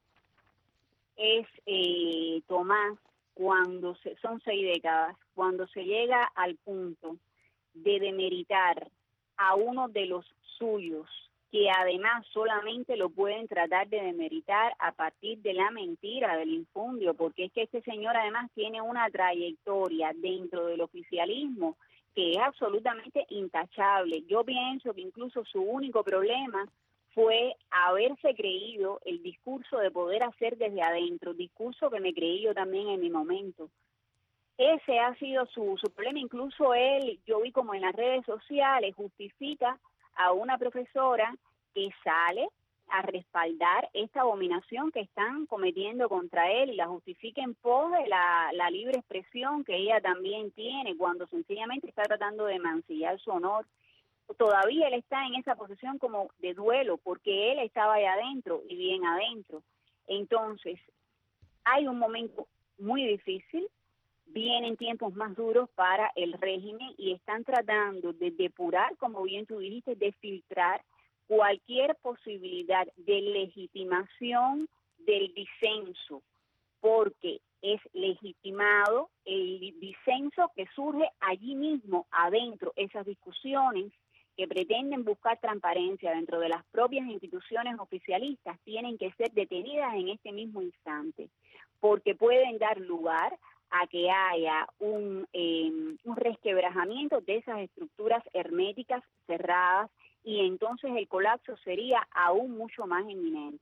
Es, Tomás, son 6 décadas, cuando se llega al punto de demeritar a uno de los suyos, que además solamente lo pueden tratar de demeritar a partir de la mentira, del infundio, porque es que este señor además tiene una trayectoria dentro del oficialismo que es absolutamente intachable. Yo pienso que incluso su único problema fue haberse creído el discurso de poder hacer desde adentro, discurso que me creí yo también en mi momento. Ese ha sido su problema. Incluso él, yo vi como en las redes sociales, justifica a una profesora que sale a respaldar esta abominación que están cometiendo contra él y la justifica en pos de la libre expresión que ella también tiene, cuando sencillamente está tratando de mancillar su honor. Todavía él está en esa posición como de duelo, porque él estaba ahí adentro y bien adentro. Entonces, hay un momento muy difícil, vienen tiempos más duros para el régimen y están tratando de depurar, como bien tú dijiste, de filtrar cualquier posibilidad de legitimación del disenso, porque es legitimado el disenso que surge allí mismo, adentro, esas discusiones que pretenden buscar transparencia dentro de las propias instituciones oficialistas tienen que ser detenidas en este mismo instante, porque pueden dar lugar a que haya un resquebrajamiento de esas estructuras herméticas cerradas, y entonces el colapso sería aún mucho más inminente.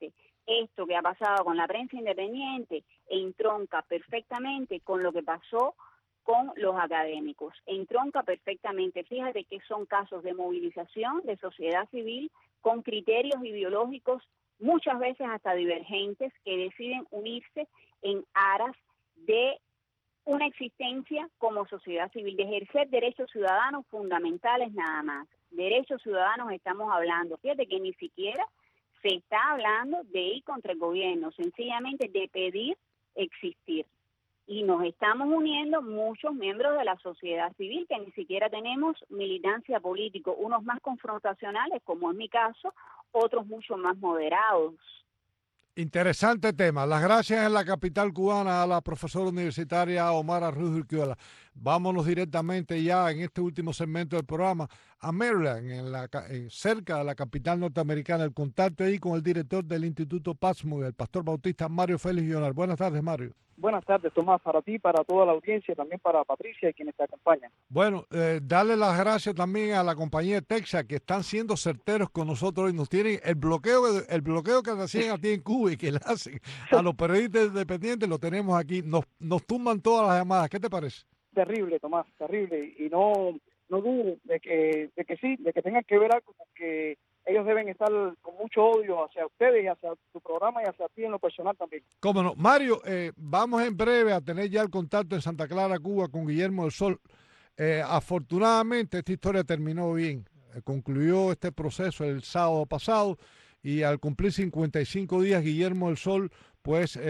esto que ha pasado con la prensa independiente entronca perfectamente con lo que pasó con los académicos. Entronca perfectamente. Fíjate que son casos de movilización de sociedad civil con criterios ideológicos muchas veces hasta divergentes que deciden unirse en aras de una existencia como sociedad civil, de ejercer derechos ciudadanos fundamentales nada más. Derechos ciudadanos estamos hablando. Fíjate que ni siquiera se está hablando de ir contra el gobierno, sencillamente de pedir existir. Y nos estamos uniendo muchos miembros de la sociedad civil que ni siquiera tenemos militancia política, unos más confrontacionales, como es mi caso, otros mucho más moderados. Interesante tema. Las gracias en la capital cubana a la profesora universitaria Omara Ruiz Urquiola. Vámonos directamente ya en este último segmento del programa a Maryland, cerca de la capital norteamericana. El contacto ahí con el director del Instituto Passmore, el pastor bautista Mario Félix Llonar. Buenas tardes, Mario. Buenas tardes, Tomás, para ti, para toda la audiencia, también para Patricia y quienes te acompañan. Bueno, darle las gracias también a la compañía de Texas, que están siendo certeros con nosotros y nos tienen el bloqueo que te hacían a ti en Cuba y que le hacen a los periodistas independientes, lo tenemos aquí. Nos tumban todas las llamadas. ¿Qué te parece? Terrible, Tomás, terrible. Y no dudo de que sí, de que tengan que ver algo, porque ellos deben estar con mucho odio hacia ustedes y hacia tu programa y hacia ti en lo personal también. Cómo no. Mario, vamos en breve a tener ya el contacto en Santa Clara, Cuba, con Guillermo del Sol. Afortunadamente esta historia terminó bien. Concluyó este proceso el sábado pasado y al cumplir 55 días Guillermo del Sol pues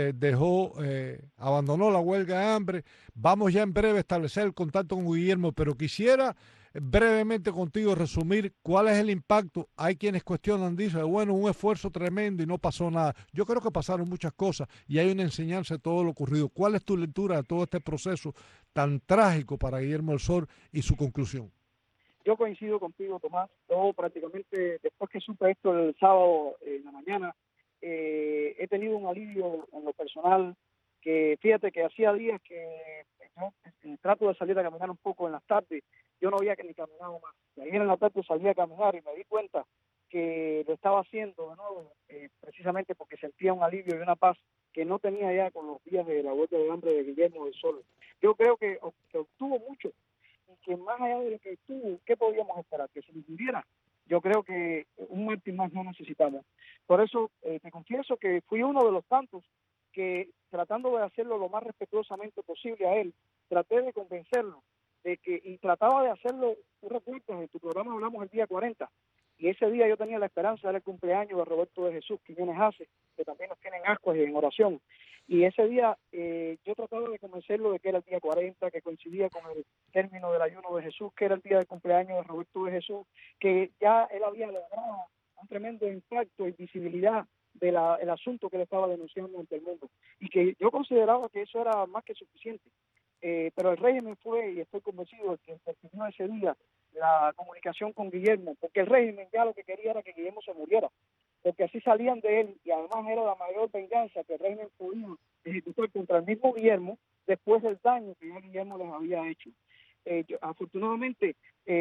abandonó la huelga de hambre. Vamos ya en breve a establecer el contacto con Guillermo, pero quisiera brevemente contigo resumir cuál es el impacto. Hay quienes cuestionan, dicen, bueno, un esfuerzo tremendo y no pasó nada. Yo creo que pasaron muchas cosas y hay una enseñanza de todo lo ocurrido. ¿Cuál es tu lectura de todo este proceso tan trágico para Guillermo del Sol y su conclusión? Yo coincido contigo, Tomás. Yo prácticamente, después que supe esto el sábado en la mañana, he tenido un alivio en lo personal, que fíjate que hacía días que yo trato de salir a caminar un poco en las tardes. Yo no había que ni caminado más. Y ayer en la tarde salí a caminar y me di cuenta que lo estaba haciendo de nuevo, precisamente porque sentía un alivio y una paz que no tenía ya con los días de la huelga de hambre de Guillermo del Sol. Yo creo que obtuvo mucho y que más allá de lo que obtuvo, ¿qué podíamos esperar? Que se nos muriera. Yo creo que un mártir más no necesitamos. Por eso te confieso que fui uno de los tantos que, tratando de hacerlo lo más respetuosamente posible a él, traté de convencerlo de que, y trataba de hacerlo. Tú recuerdas, en tu programa hablamos el día 40, y ese día yo tenía la esperanza de el cumpleaños de Roberto de Jesús Quiñones Hace, que también nos tienen ascuas y en oración, y ese día yo trataba de convencerlo de que era el día 40, que coincidía con el término del ayuno de Jesús, que era el día del cumpleaños de Roberto de Jesús, que ya él había logrado un tremendo impacto y visibilidad del asunto que le estaba denunciando ante el mundo, y que yo consideraba que eso era más que suficiente. Pero el régimen fue, y estoy convencido de que intervino ese día la comunicación con Guillermo, porque el régimen ya lo que quería era que Guillermo se muriera, porque así salían de él, y además era la mayor venganza que el régimen podía ejecutar contra el mismo Guillermo después del daño que ya Guillermo les había hecho. Afortunadamente,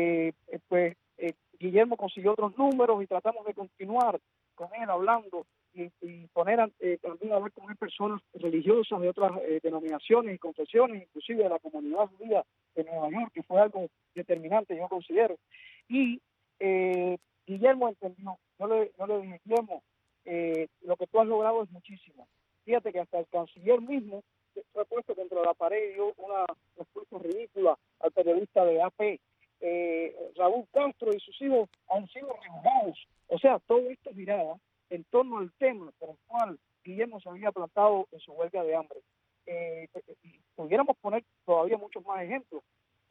Guillermo consiguió otros números y tratamos de continuar con él hablando y poner también a hablar con él personas religiosas de otras denominaciones y confesiones, inclusive de la comunidad judía de Nueva York, que fue algo determinante, yo considero. Y Guillermo entendió. Yo le dije, Guillermo, lo que tú has logrado es muchísimo. Fíjate que hasta el canciller mismo fue puesto contra la pared y dio una respuesta ridícula al periodista de AP. Raúl Castro y sus hijos han sido rejugados. O sea, todo esto giraba en torno al tema por el cual Guillermo se había plantado en su huelga de hambre. Y pudiéramos poner todavía muchos más ejemplos.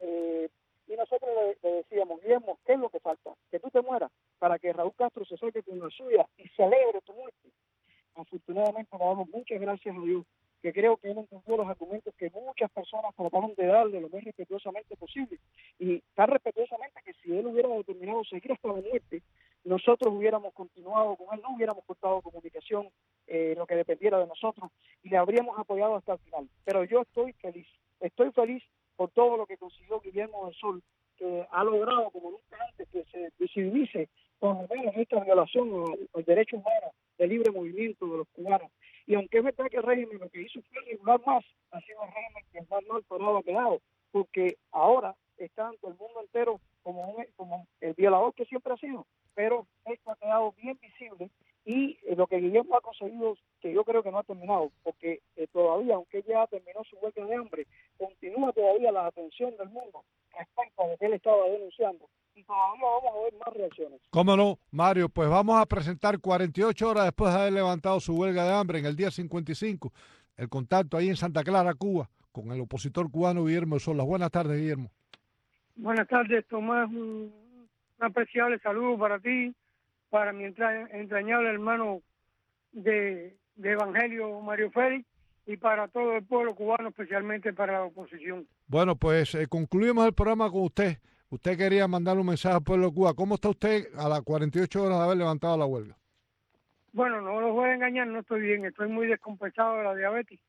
Y nosotros le decíamos, Guillermo, ¿qué es lo que falta? Que tú te mueras para que Raúl Castro se saque con la suya y celebre tu muerte. Afortunadamente le damos muchas gracias a Dios, que creo que él entendió los argumentos que muchas personas trataron de darle lo más respetuosamente posible, y tan respetuosamente que si él hubiera determinado seguir hasta la muerte, nosotros hubiéramos continuado con él, no hubiéramos cortado comunicación, lo que dependiera de nosotros, y le habríamos apoyado hasta el final. Pero yo estoy feliz por todo lo que consiguió Guillermo del Sol, que ha logrado como nunca antes que se visibilice condenar esta violación al derecho humano de libre movimiento de los cubanos. Y aunque es verdad que el régimen lo que hizo fue regular más, ha sido el régimen que más mal parado ha quedado, porque ahora está ante el mundo entero como el violador que siempre ha sido, pero esto ha quedado bien visible y lo que Guillermo ha conseguido, que yo creo que no ha terminado, porque todavía, aunque ya terminó su huelga de hambre, continúa todavía la atención del mundo respecto a lo que él estaba denunciando y todavía vamos a ver más reacciones. ¿Cómo no, Mario? Pues vamos a presentar 48 horas después de haber levantado su huelga de hambre en el día 55, el contacto ahí en Santa Clara, Cuba, con el opositor cubano Guillermo Solas. Buenas tardes, Guillermo. Buenas tardes, Tomás. Un apreciable saludo para ti, para mi entrañable hermano de Evangelio, Mario Félix, y para todo el pueblo cubano, especialmente para la oposición. Bueno, pues concluimos el programa con usted. Usted quería mandar un mensaje al pueblo de Cuba. ¿Cómo está usted a las 48 horas de haber levantado la huelga? Bueno, no los voy a engañar, no estoy bien. Estoy muy descompensado de la diabetes.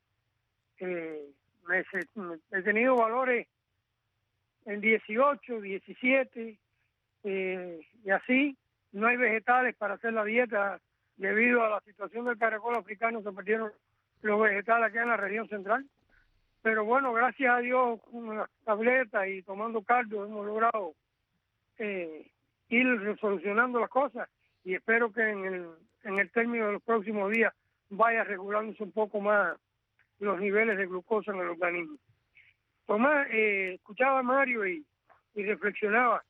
He tenido valores en 18, 17, y así. No hay vegetales para hacer la dieta. Debido a la situación del caracol africano se perdieron los vegetales acá en la región central. Pero bueno, gracias a Dios, con las tabletas y tomando caldo hemos logrado ir resolucionando las cosas y espero que en el término de los próximos días vaya regulándose un poco más los niveles de glucosa en el organismo. Tomás, escuchaba a Mario y reflexionaba.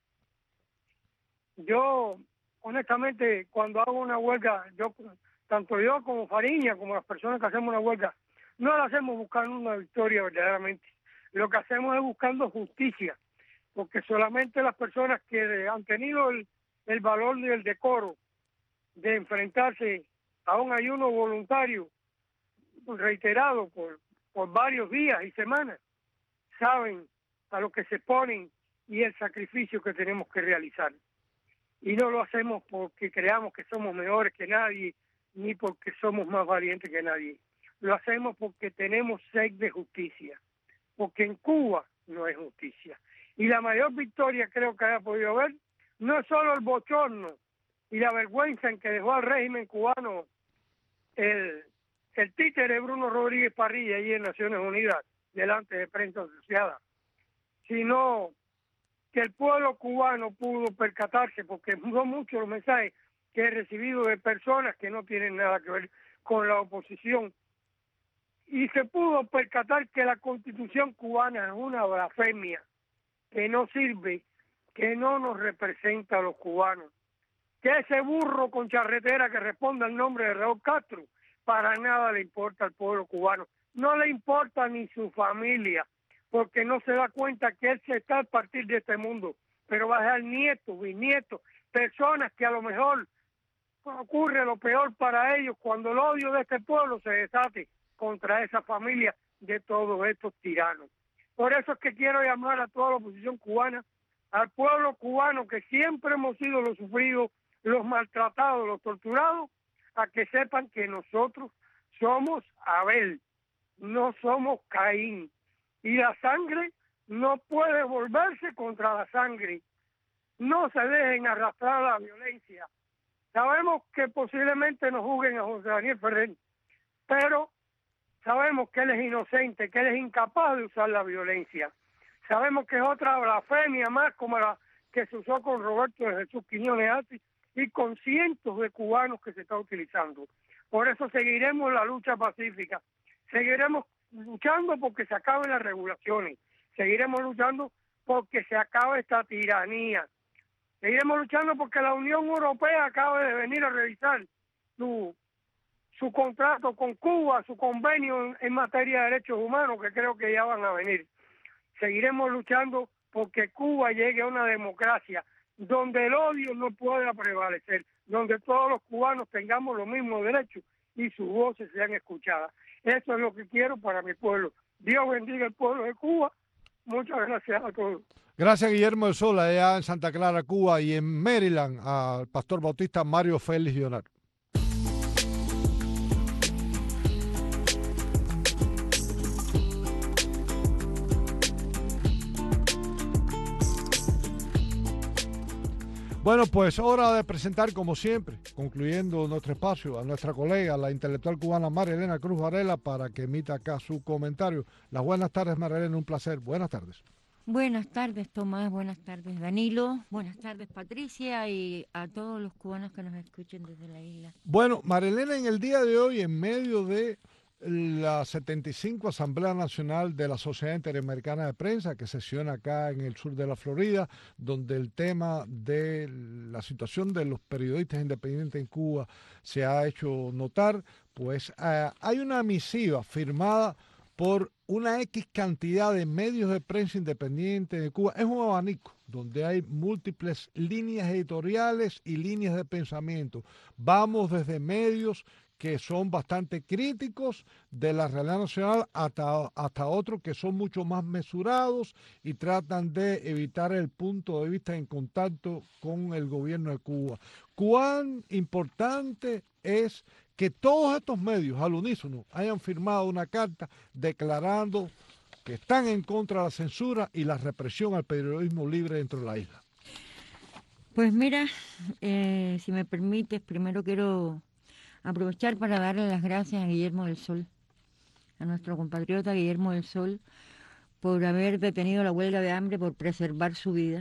Yo, honestamente, cuando hago una huelga, tanto yo como Fariña, como las personas que hacemos una huelga, no la hacemos buscando una victoria verdaderamente. Lo que hacemos es buscando justicia, porque solamente las personas que han tenido el valor y el decoro de enfrentarse a un ayuno voluntario reiterado por varios días y semanas, saben a lo que se ponen y el sacrificio que tenemos que realizar. Y no lo hacemos porque creamos que somos mejores que nadie, ni porque somos más valientes que nadie. Lo hacemos porque tenemos sed de justicia, porque en Cuba no hay justicia. Y la mayor victoria creo que haya podido haber no es solo el bochorno y la vergüenza en que dejó al régimen cubano el títere Bruno Rodríguez Parrilla allí en Naciones Unidas, delante de prensa asociada, sino que el pueblo cubano pudo percatarse, porque son muchos los mensajes que he recibido de personas que no tienen nada que ver con la oposición, y se pudo percatar que la Constitución cubana es una blasfemia, que no sirve, que no nos representa a los cubanos, que ese burro con charretera que responde al nombre de Raúl Castro, para nada le importa al pueblo cubano, no le importa ni su familia, porque no se da cuenta que él se está a partir de este mundo, pero va a dejar nietos, bisnietos, personas que a lo mejor ocurre lo peor para ellos cuando el odio de este pueblo se desate contra esa familia de todos estos tiranos. Por eso es que quiero llamar a toda la oposición cubana, al pueblo cubano que siempre hemos sido los sufridos, los maltratados, los torturados, a que sepan que nosotros somos Abel, no somos Caín. Y la sangre no puede volverse contra la sangre. No se dejen arrastrar a la violencia. Sabemos que posiblemente nos juzguen a José Daniel Ferrer, pero sabemos que él es inocente, que él es incapaz de usar la violencia. Sabemos que es otra blasfemia más como la que se usó con Roberto de Jesús Quiñones Arce y con cientos de cubanos que se está utilizando. Por eso seguiremos la lucha pacífica, seguiremos luchando porque se acaben las regulaciones, seguiremos luchando porque se acabe esta tiranía, seguiremos luchando porque la Unión Europea acabe de venir a revisar su contrato con Cuba, su convenio en materia de derechos humanos, que creo que ya van a venir. Seguiremos luchando porque Cuba llegue a una democracia donde el odio no pueda prevalecer, donde todos los cubanos tengamos los mismos derechos y sus voces sean escuchadas. Eso es lo que quiero para mi pueblo. Dios bendiga al pueblo de Cuba. Muchas gracias a todos. Gracias, Guillermo de Sola, allá en Santa Clara, Cuba, y en Maryland al pastor bautista Mario Félix Leonardo. Bueno, pues hora de presentar, como siempre, concluyendo nuestro espacio, a nuestra colega, la intelectual cubana María Elena Cruz Varela, para que emita acá su comentario. Las buenas tardes, María Elena, un placer. Buenas tardes. Buenas tardes, Tomás. Buenas tardes, Danilo. Buenas tardes, Patricia, y a todos los cubanos que nos escuchen desde la isla. Bueno, María Elena, en el día de hoy, en medio de la 75 Asamblea Nacional de la Sociedad Interamericana de Prensa, que sesiona acá en el sur de la Florida, donde el tema de la situación de los periodistas independientes en Cuba se ha hecho notar, pues hay una misiva firmada por una X cantidad de medios de prensa independientes de Cuba. Es un abanico donde hay múltiples líneas editoriales y líneas de pensamiento. Vamos desde medios que son bastante críticos de la realidad nacional hasta otros que son mucho más mesurados y tratan de evitar el punto de vista en contacto con el gobierno de Cuba. ¿Cuán importante es que todos estos medios al unísono hayan firmado una carta declarando que están en contra de la censura y la represión al periodismo libre dentro de la isla? Pues mira, si me permites, primero quiero aprovechar para darle las gracias a Guillermo del Sol, a nuestro compatriota Guillermo del Sol, por haber detenido la huelga de hambre, por preservar su vida.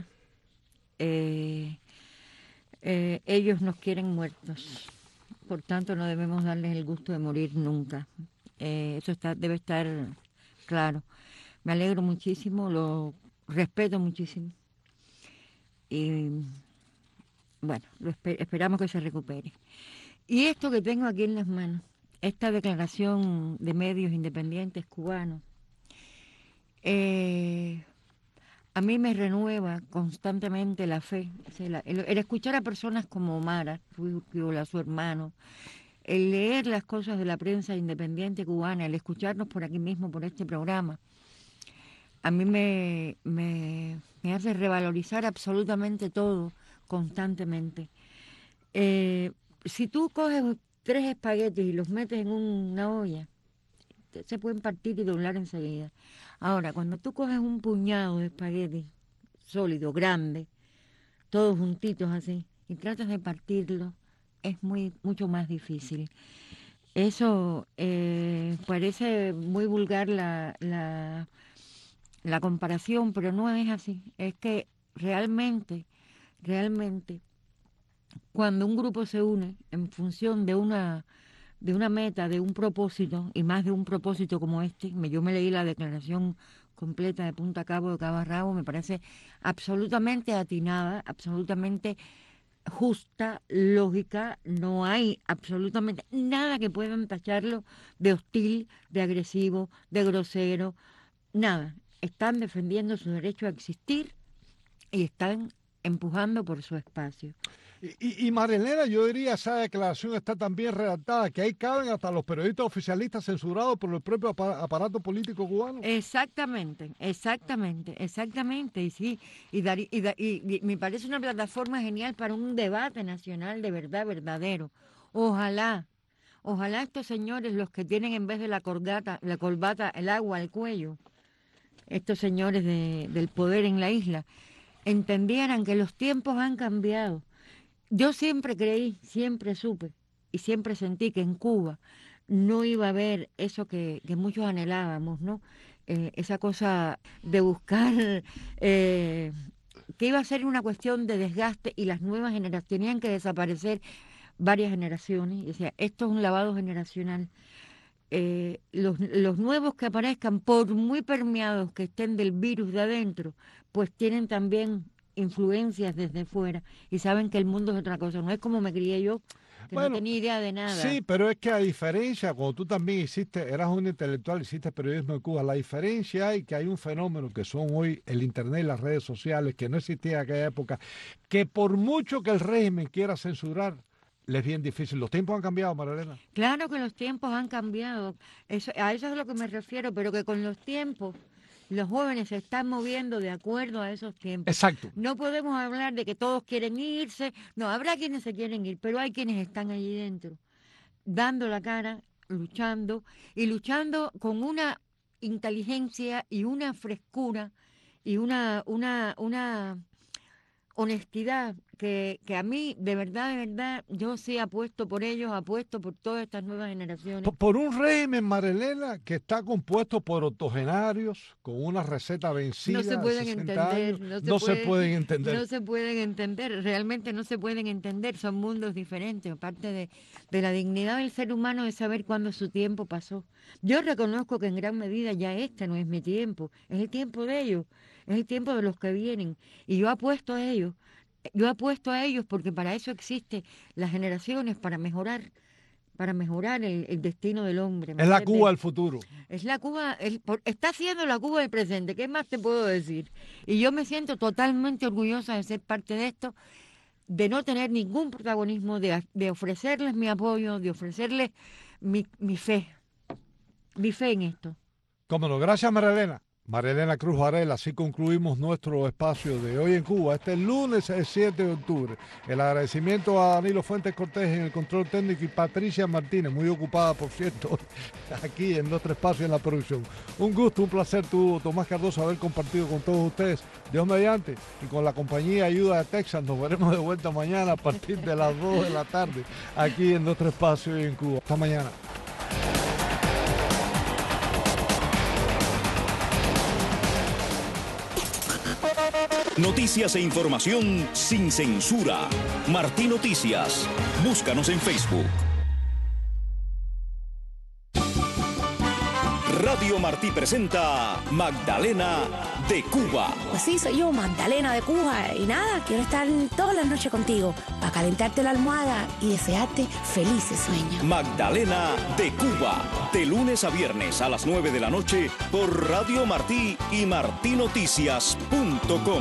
Ellos nos quieren muertos, por tanto no debemos darles el gusto de morir nunca. Eso debe estar claro. Me alegro muchísimo, lo respeto muchísimo y bueno, esperamos que se recupere. Y esto que tengo aquí en las manos, esta declaración de medios independientes cubanos, a mí me renueva constantemente la fe. O sea, el escuchar a personas como Omar Ruiz-Urquiola, su hermano, el leer las cosas de la prensa independiente cubana, el escucharnos por aquí mismo, por este programa, a mí me hace revalorizar absolutamente todo constantemente. Si tú coges 3 espaguetis y los metes en una olla, se pueden partir y doblar enseguida. Ahora, cuando tú coges un puñado de espaguetis sólido, grande, todos juntitos así, y tratas de partirlo, es mucho más difícil. Eso parece muy vulgar la comparación, pero no es así. Es que realmente, cuando un grupo se une en función de una meta, de un propósito, y más de un propósito como este, yo me leí la declaración completa de punta a cabo, de cabo a rabo, me parece absolutamente atinada, absolutamente justa, lógica, no hay absolutamente nada que puedan tacharlo de hostil, de agresivo, de grosero, nada. Están defendiendo su derecho a existir y están empujando por su espacio. Y María Elena, yo diría, esa declaración está tan bien redactada que ahí caben hasta los periodistas oficialistas censurados por el propio aparato político cubano. Exactamente. Y sí, y me parece una plataforma genial para un debate nacional de verdad, verdadero. Ojalá estos señores, los que tienen en vez de la corbata, el agua al cuello, estos señores del poder en la isla, entendieran que los tiempos han cambiado. Yo siempre creí, siempre supe y siempre sentí que en Cuba no iba a haber eso que muchos anhelábamos, ¿no? Esa cosa de buscar, que iba a ser una cuestión de desgaste y las nuevas generaciones, tenían que desaparecer varias generaciones. O sea, esto es un lavado generacional. Los nuevos que aparezcan, por muy permeados que estén del virus de adentro, pues tienen también influencias desde fuera y saben que el mundo es otra cosa. No es como me crié yo, que no tenía idea de nada. Sí, pero es que a diferencia, cuando tú también eras un intelectual, hiciste periodismo en Cuba, la diferencia hay que hay un fenómeno que son hoy el internet y las redes sociales, que no existía en aquella época, que por mucho que el régimen quiera censurar, les es bien difícil. Los tiempos han cambiado, María Elena. Claro que los tiempos han cambiado. A eso es a lo que me refiero, pero que con los tiempos los jóvenes se están moviendo de acuerdo a esos tiempos. Exacto. No podemos hablar de que todos quieren irse. No, habrá quienes se quieren ir, pero hay quienes están allí dentro, dando la cara, luchando con una inteligencia y una frescura y una honestidad que a mí, de verdad, yo sí apuesto por ellos, apuesto por todas estas nuevas generaciones. Por un régimen, Marilena, que está compuesto por octogenarios, con una receta vencida. No se pueden 60 entender. años, no se pueden entender. No se pueden entender, realmente no se pueden entender. Son mundos diferentes. Parte de la dignidad del ser humano es saber cuándo su tiempo pasó. Yo reconozco que en gran medida ya este no es mi tiempo, es el tiempo de ellos, es el tiempo de los que vienen. Y yo apuesto a ellos. Yo apuesto a ellos porque para eso existen las generaciones, para mejorar el destino del hombre. Es la Cuba del futuro. Es la Cuba, está siendo la Cuba del presente. ¿Qué más te puedo decir? Y yo me siento totalmente orgullosa de ser parte de esto, de no tener ningún protagonismo, de ofrecerles mi apoyo, de ofrecerles mi fe en esto. Cómo no, gracias Marilena. Marilena Cruz Varela, así concluimos nuestro espacio de hoy en Cuba. Este lunes es 7 de octubre. El agradecimiento a Danilo Fuentes Cortés en el control técnico y Patricia Martínez, muy ocupada, por cierto, aquí en nuestro espacio en la producción. Un gusto, un placer, Tomás Cardoso, haber compartido con todos ustedes. Dios mediante, y con la compañía Ayuda de Texas, nos veremos de vuelta mañana a partir de las 2 de la tarde, aquí en nuestro espacio hoy en Cuba. Hasta mañana. Noticias e información sin censura. Martí Noticias. Búscanos en Facebook. Radio Martí presenta Magdalena de Cuba. Pues sí, soy yo, Magdalena de Cuba. Y nada, quiero estar todas las noches contigo para calentarte la almohada y desearte felices sueños. Magdalena de Cuba. De lunes a viernes a las 9 de la noche por Radio Martí y martinoticias.com.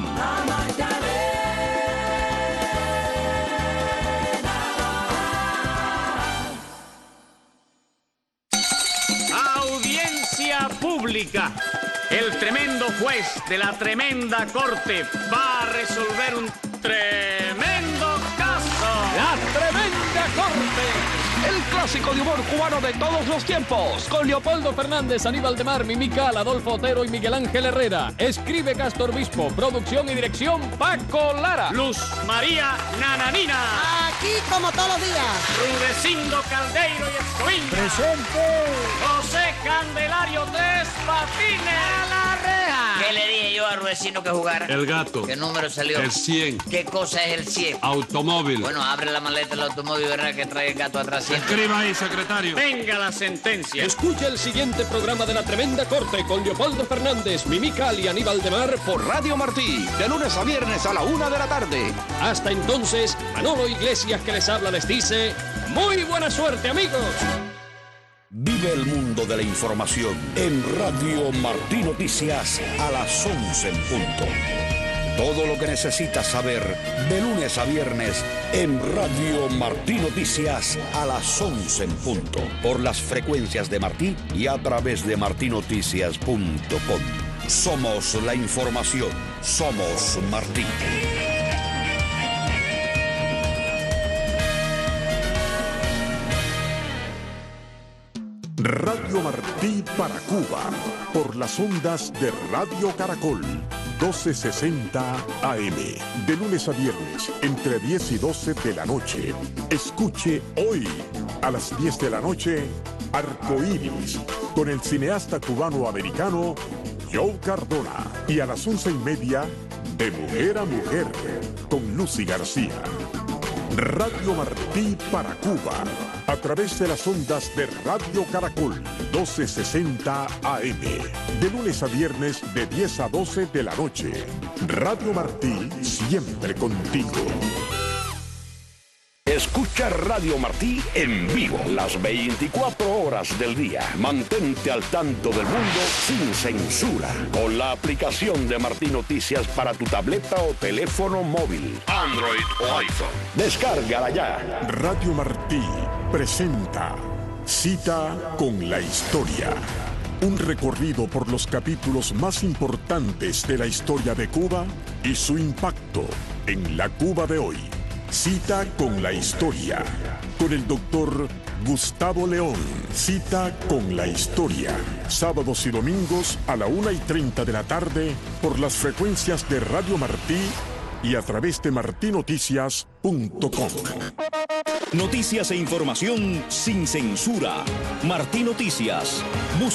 Audiencia pública. El tremendo juez de la tremenda corte va a resolver un tremendo caso. La Tremenda Corte. El clásico de humor cubano de todos los tiempos. Con Leopoldo Fernández, Aníbal de Mar, Mimical, Adolfo Otero y Miguel Ángel Herrera. Escribe Castor Obispo. Producción y dirección Paco Lara. Luz María Nananina. Aquí como todos los días. Rudecindo Caldeiro y Escoviña. Presente. José Candelario Tres Patines. A la reja. ¿Qué le dije yo a Rudecindo que jugara? El gato. ¿Qué número salió? El 100. ¿Qué cosa es el 100? Automóvil. Bueno, abre la maleta del automóvil y verá que trae el gato atrás. Escriba ahí, secretario. Venga la sentencia. Escucha el siguiente programa de La Tremenda Corte con Leopoldo Fernández, Mimical y Aníbal de Mar por Radio Martí. De lunes a viernes a la 1 de la tarde. Hasta entonces, Manolo Iglesias que les habla les dice: ¡muy buena suerte, amigos! Vive el mundo de la información en Radio Martí Noticias a las 11 en punto. Todo lo que necesitas saber de lunes a viernes en Radio Martí Noticias a las 11 en punto. Por las frecuencias de Martí y a través de martinoticias.com. Somos la información. Somos Martí. Radio Martí para Cuba, por las ondas de Radio Caracol, 1260 AM, de lunes a viernes, entre 10 y 12 de la noche. Escuche hoy, a las 10 de la noche, Arcoíris, con el cineasta cubano-americano Joe Cardona, y a las 11:30, De Mujer a Mujer, con Lucy García. Radio Martí para Cuba, a través de las ondas de Radio Caracol, 1260 AM, de lunes a viernes de 10 a 12 de la noche. Radio Martí, siempre contigo. Escucha Radio Martí en vivo las 24 horas del día. Mantente al tanto del mundo sin censura con la aplicación de Martí Noticias para tu tableta o teléfono móvil, Android o iPhone. Descárgala ya. Radio Martí presenta Cita con la Historia. Un recorrido por los capítulos más importantes de la historia de Cuba y su impacto en la Cuba de hoy. Cita con la Historia, con el doctor Gustavo León. Cita con la Historia, sábados y domingos a la 1:30 de la tarde por las frecuencias de Radio Martí y a través de martinoticias.com. Noticias e información sin censura. Martín Noticias.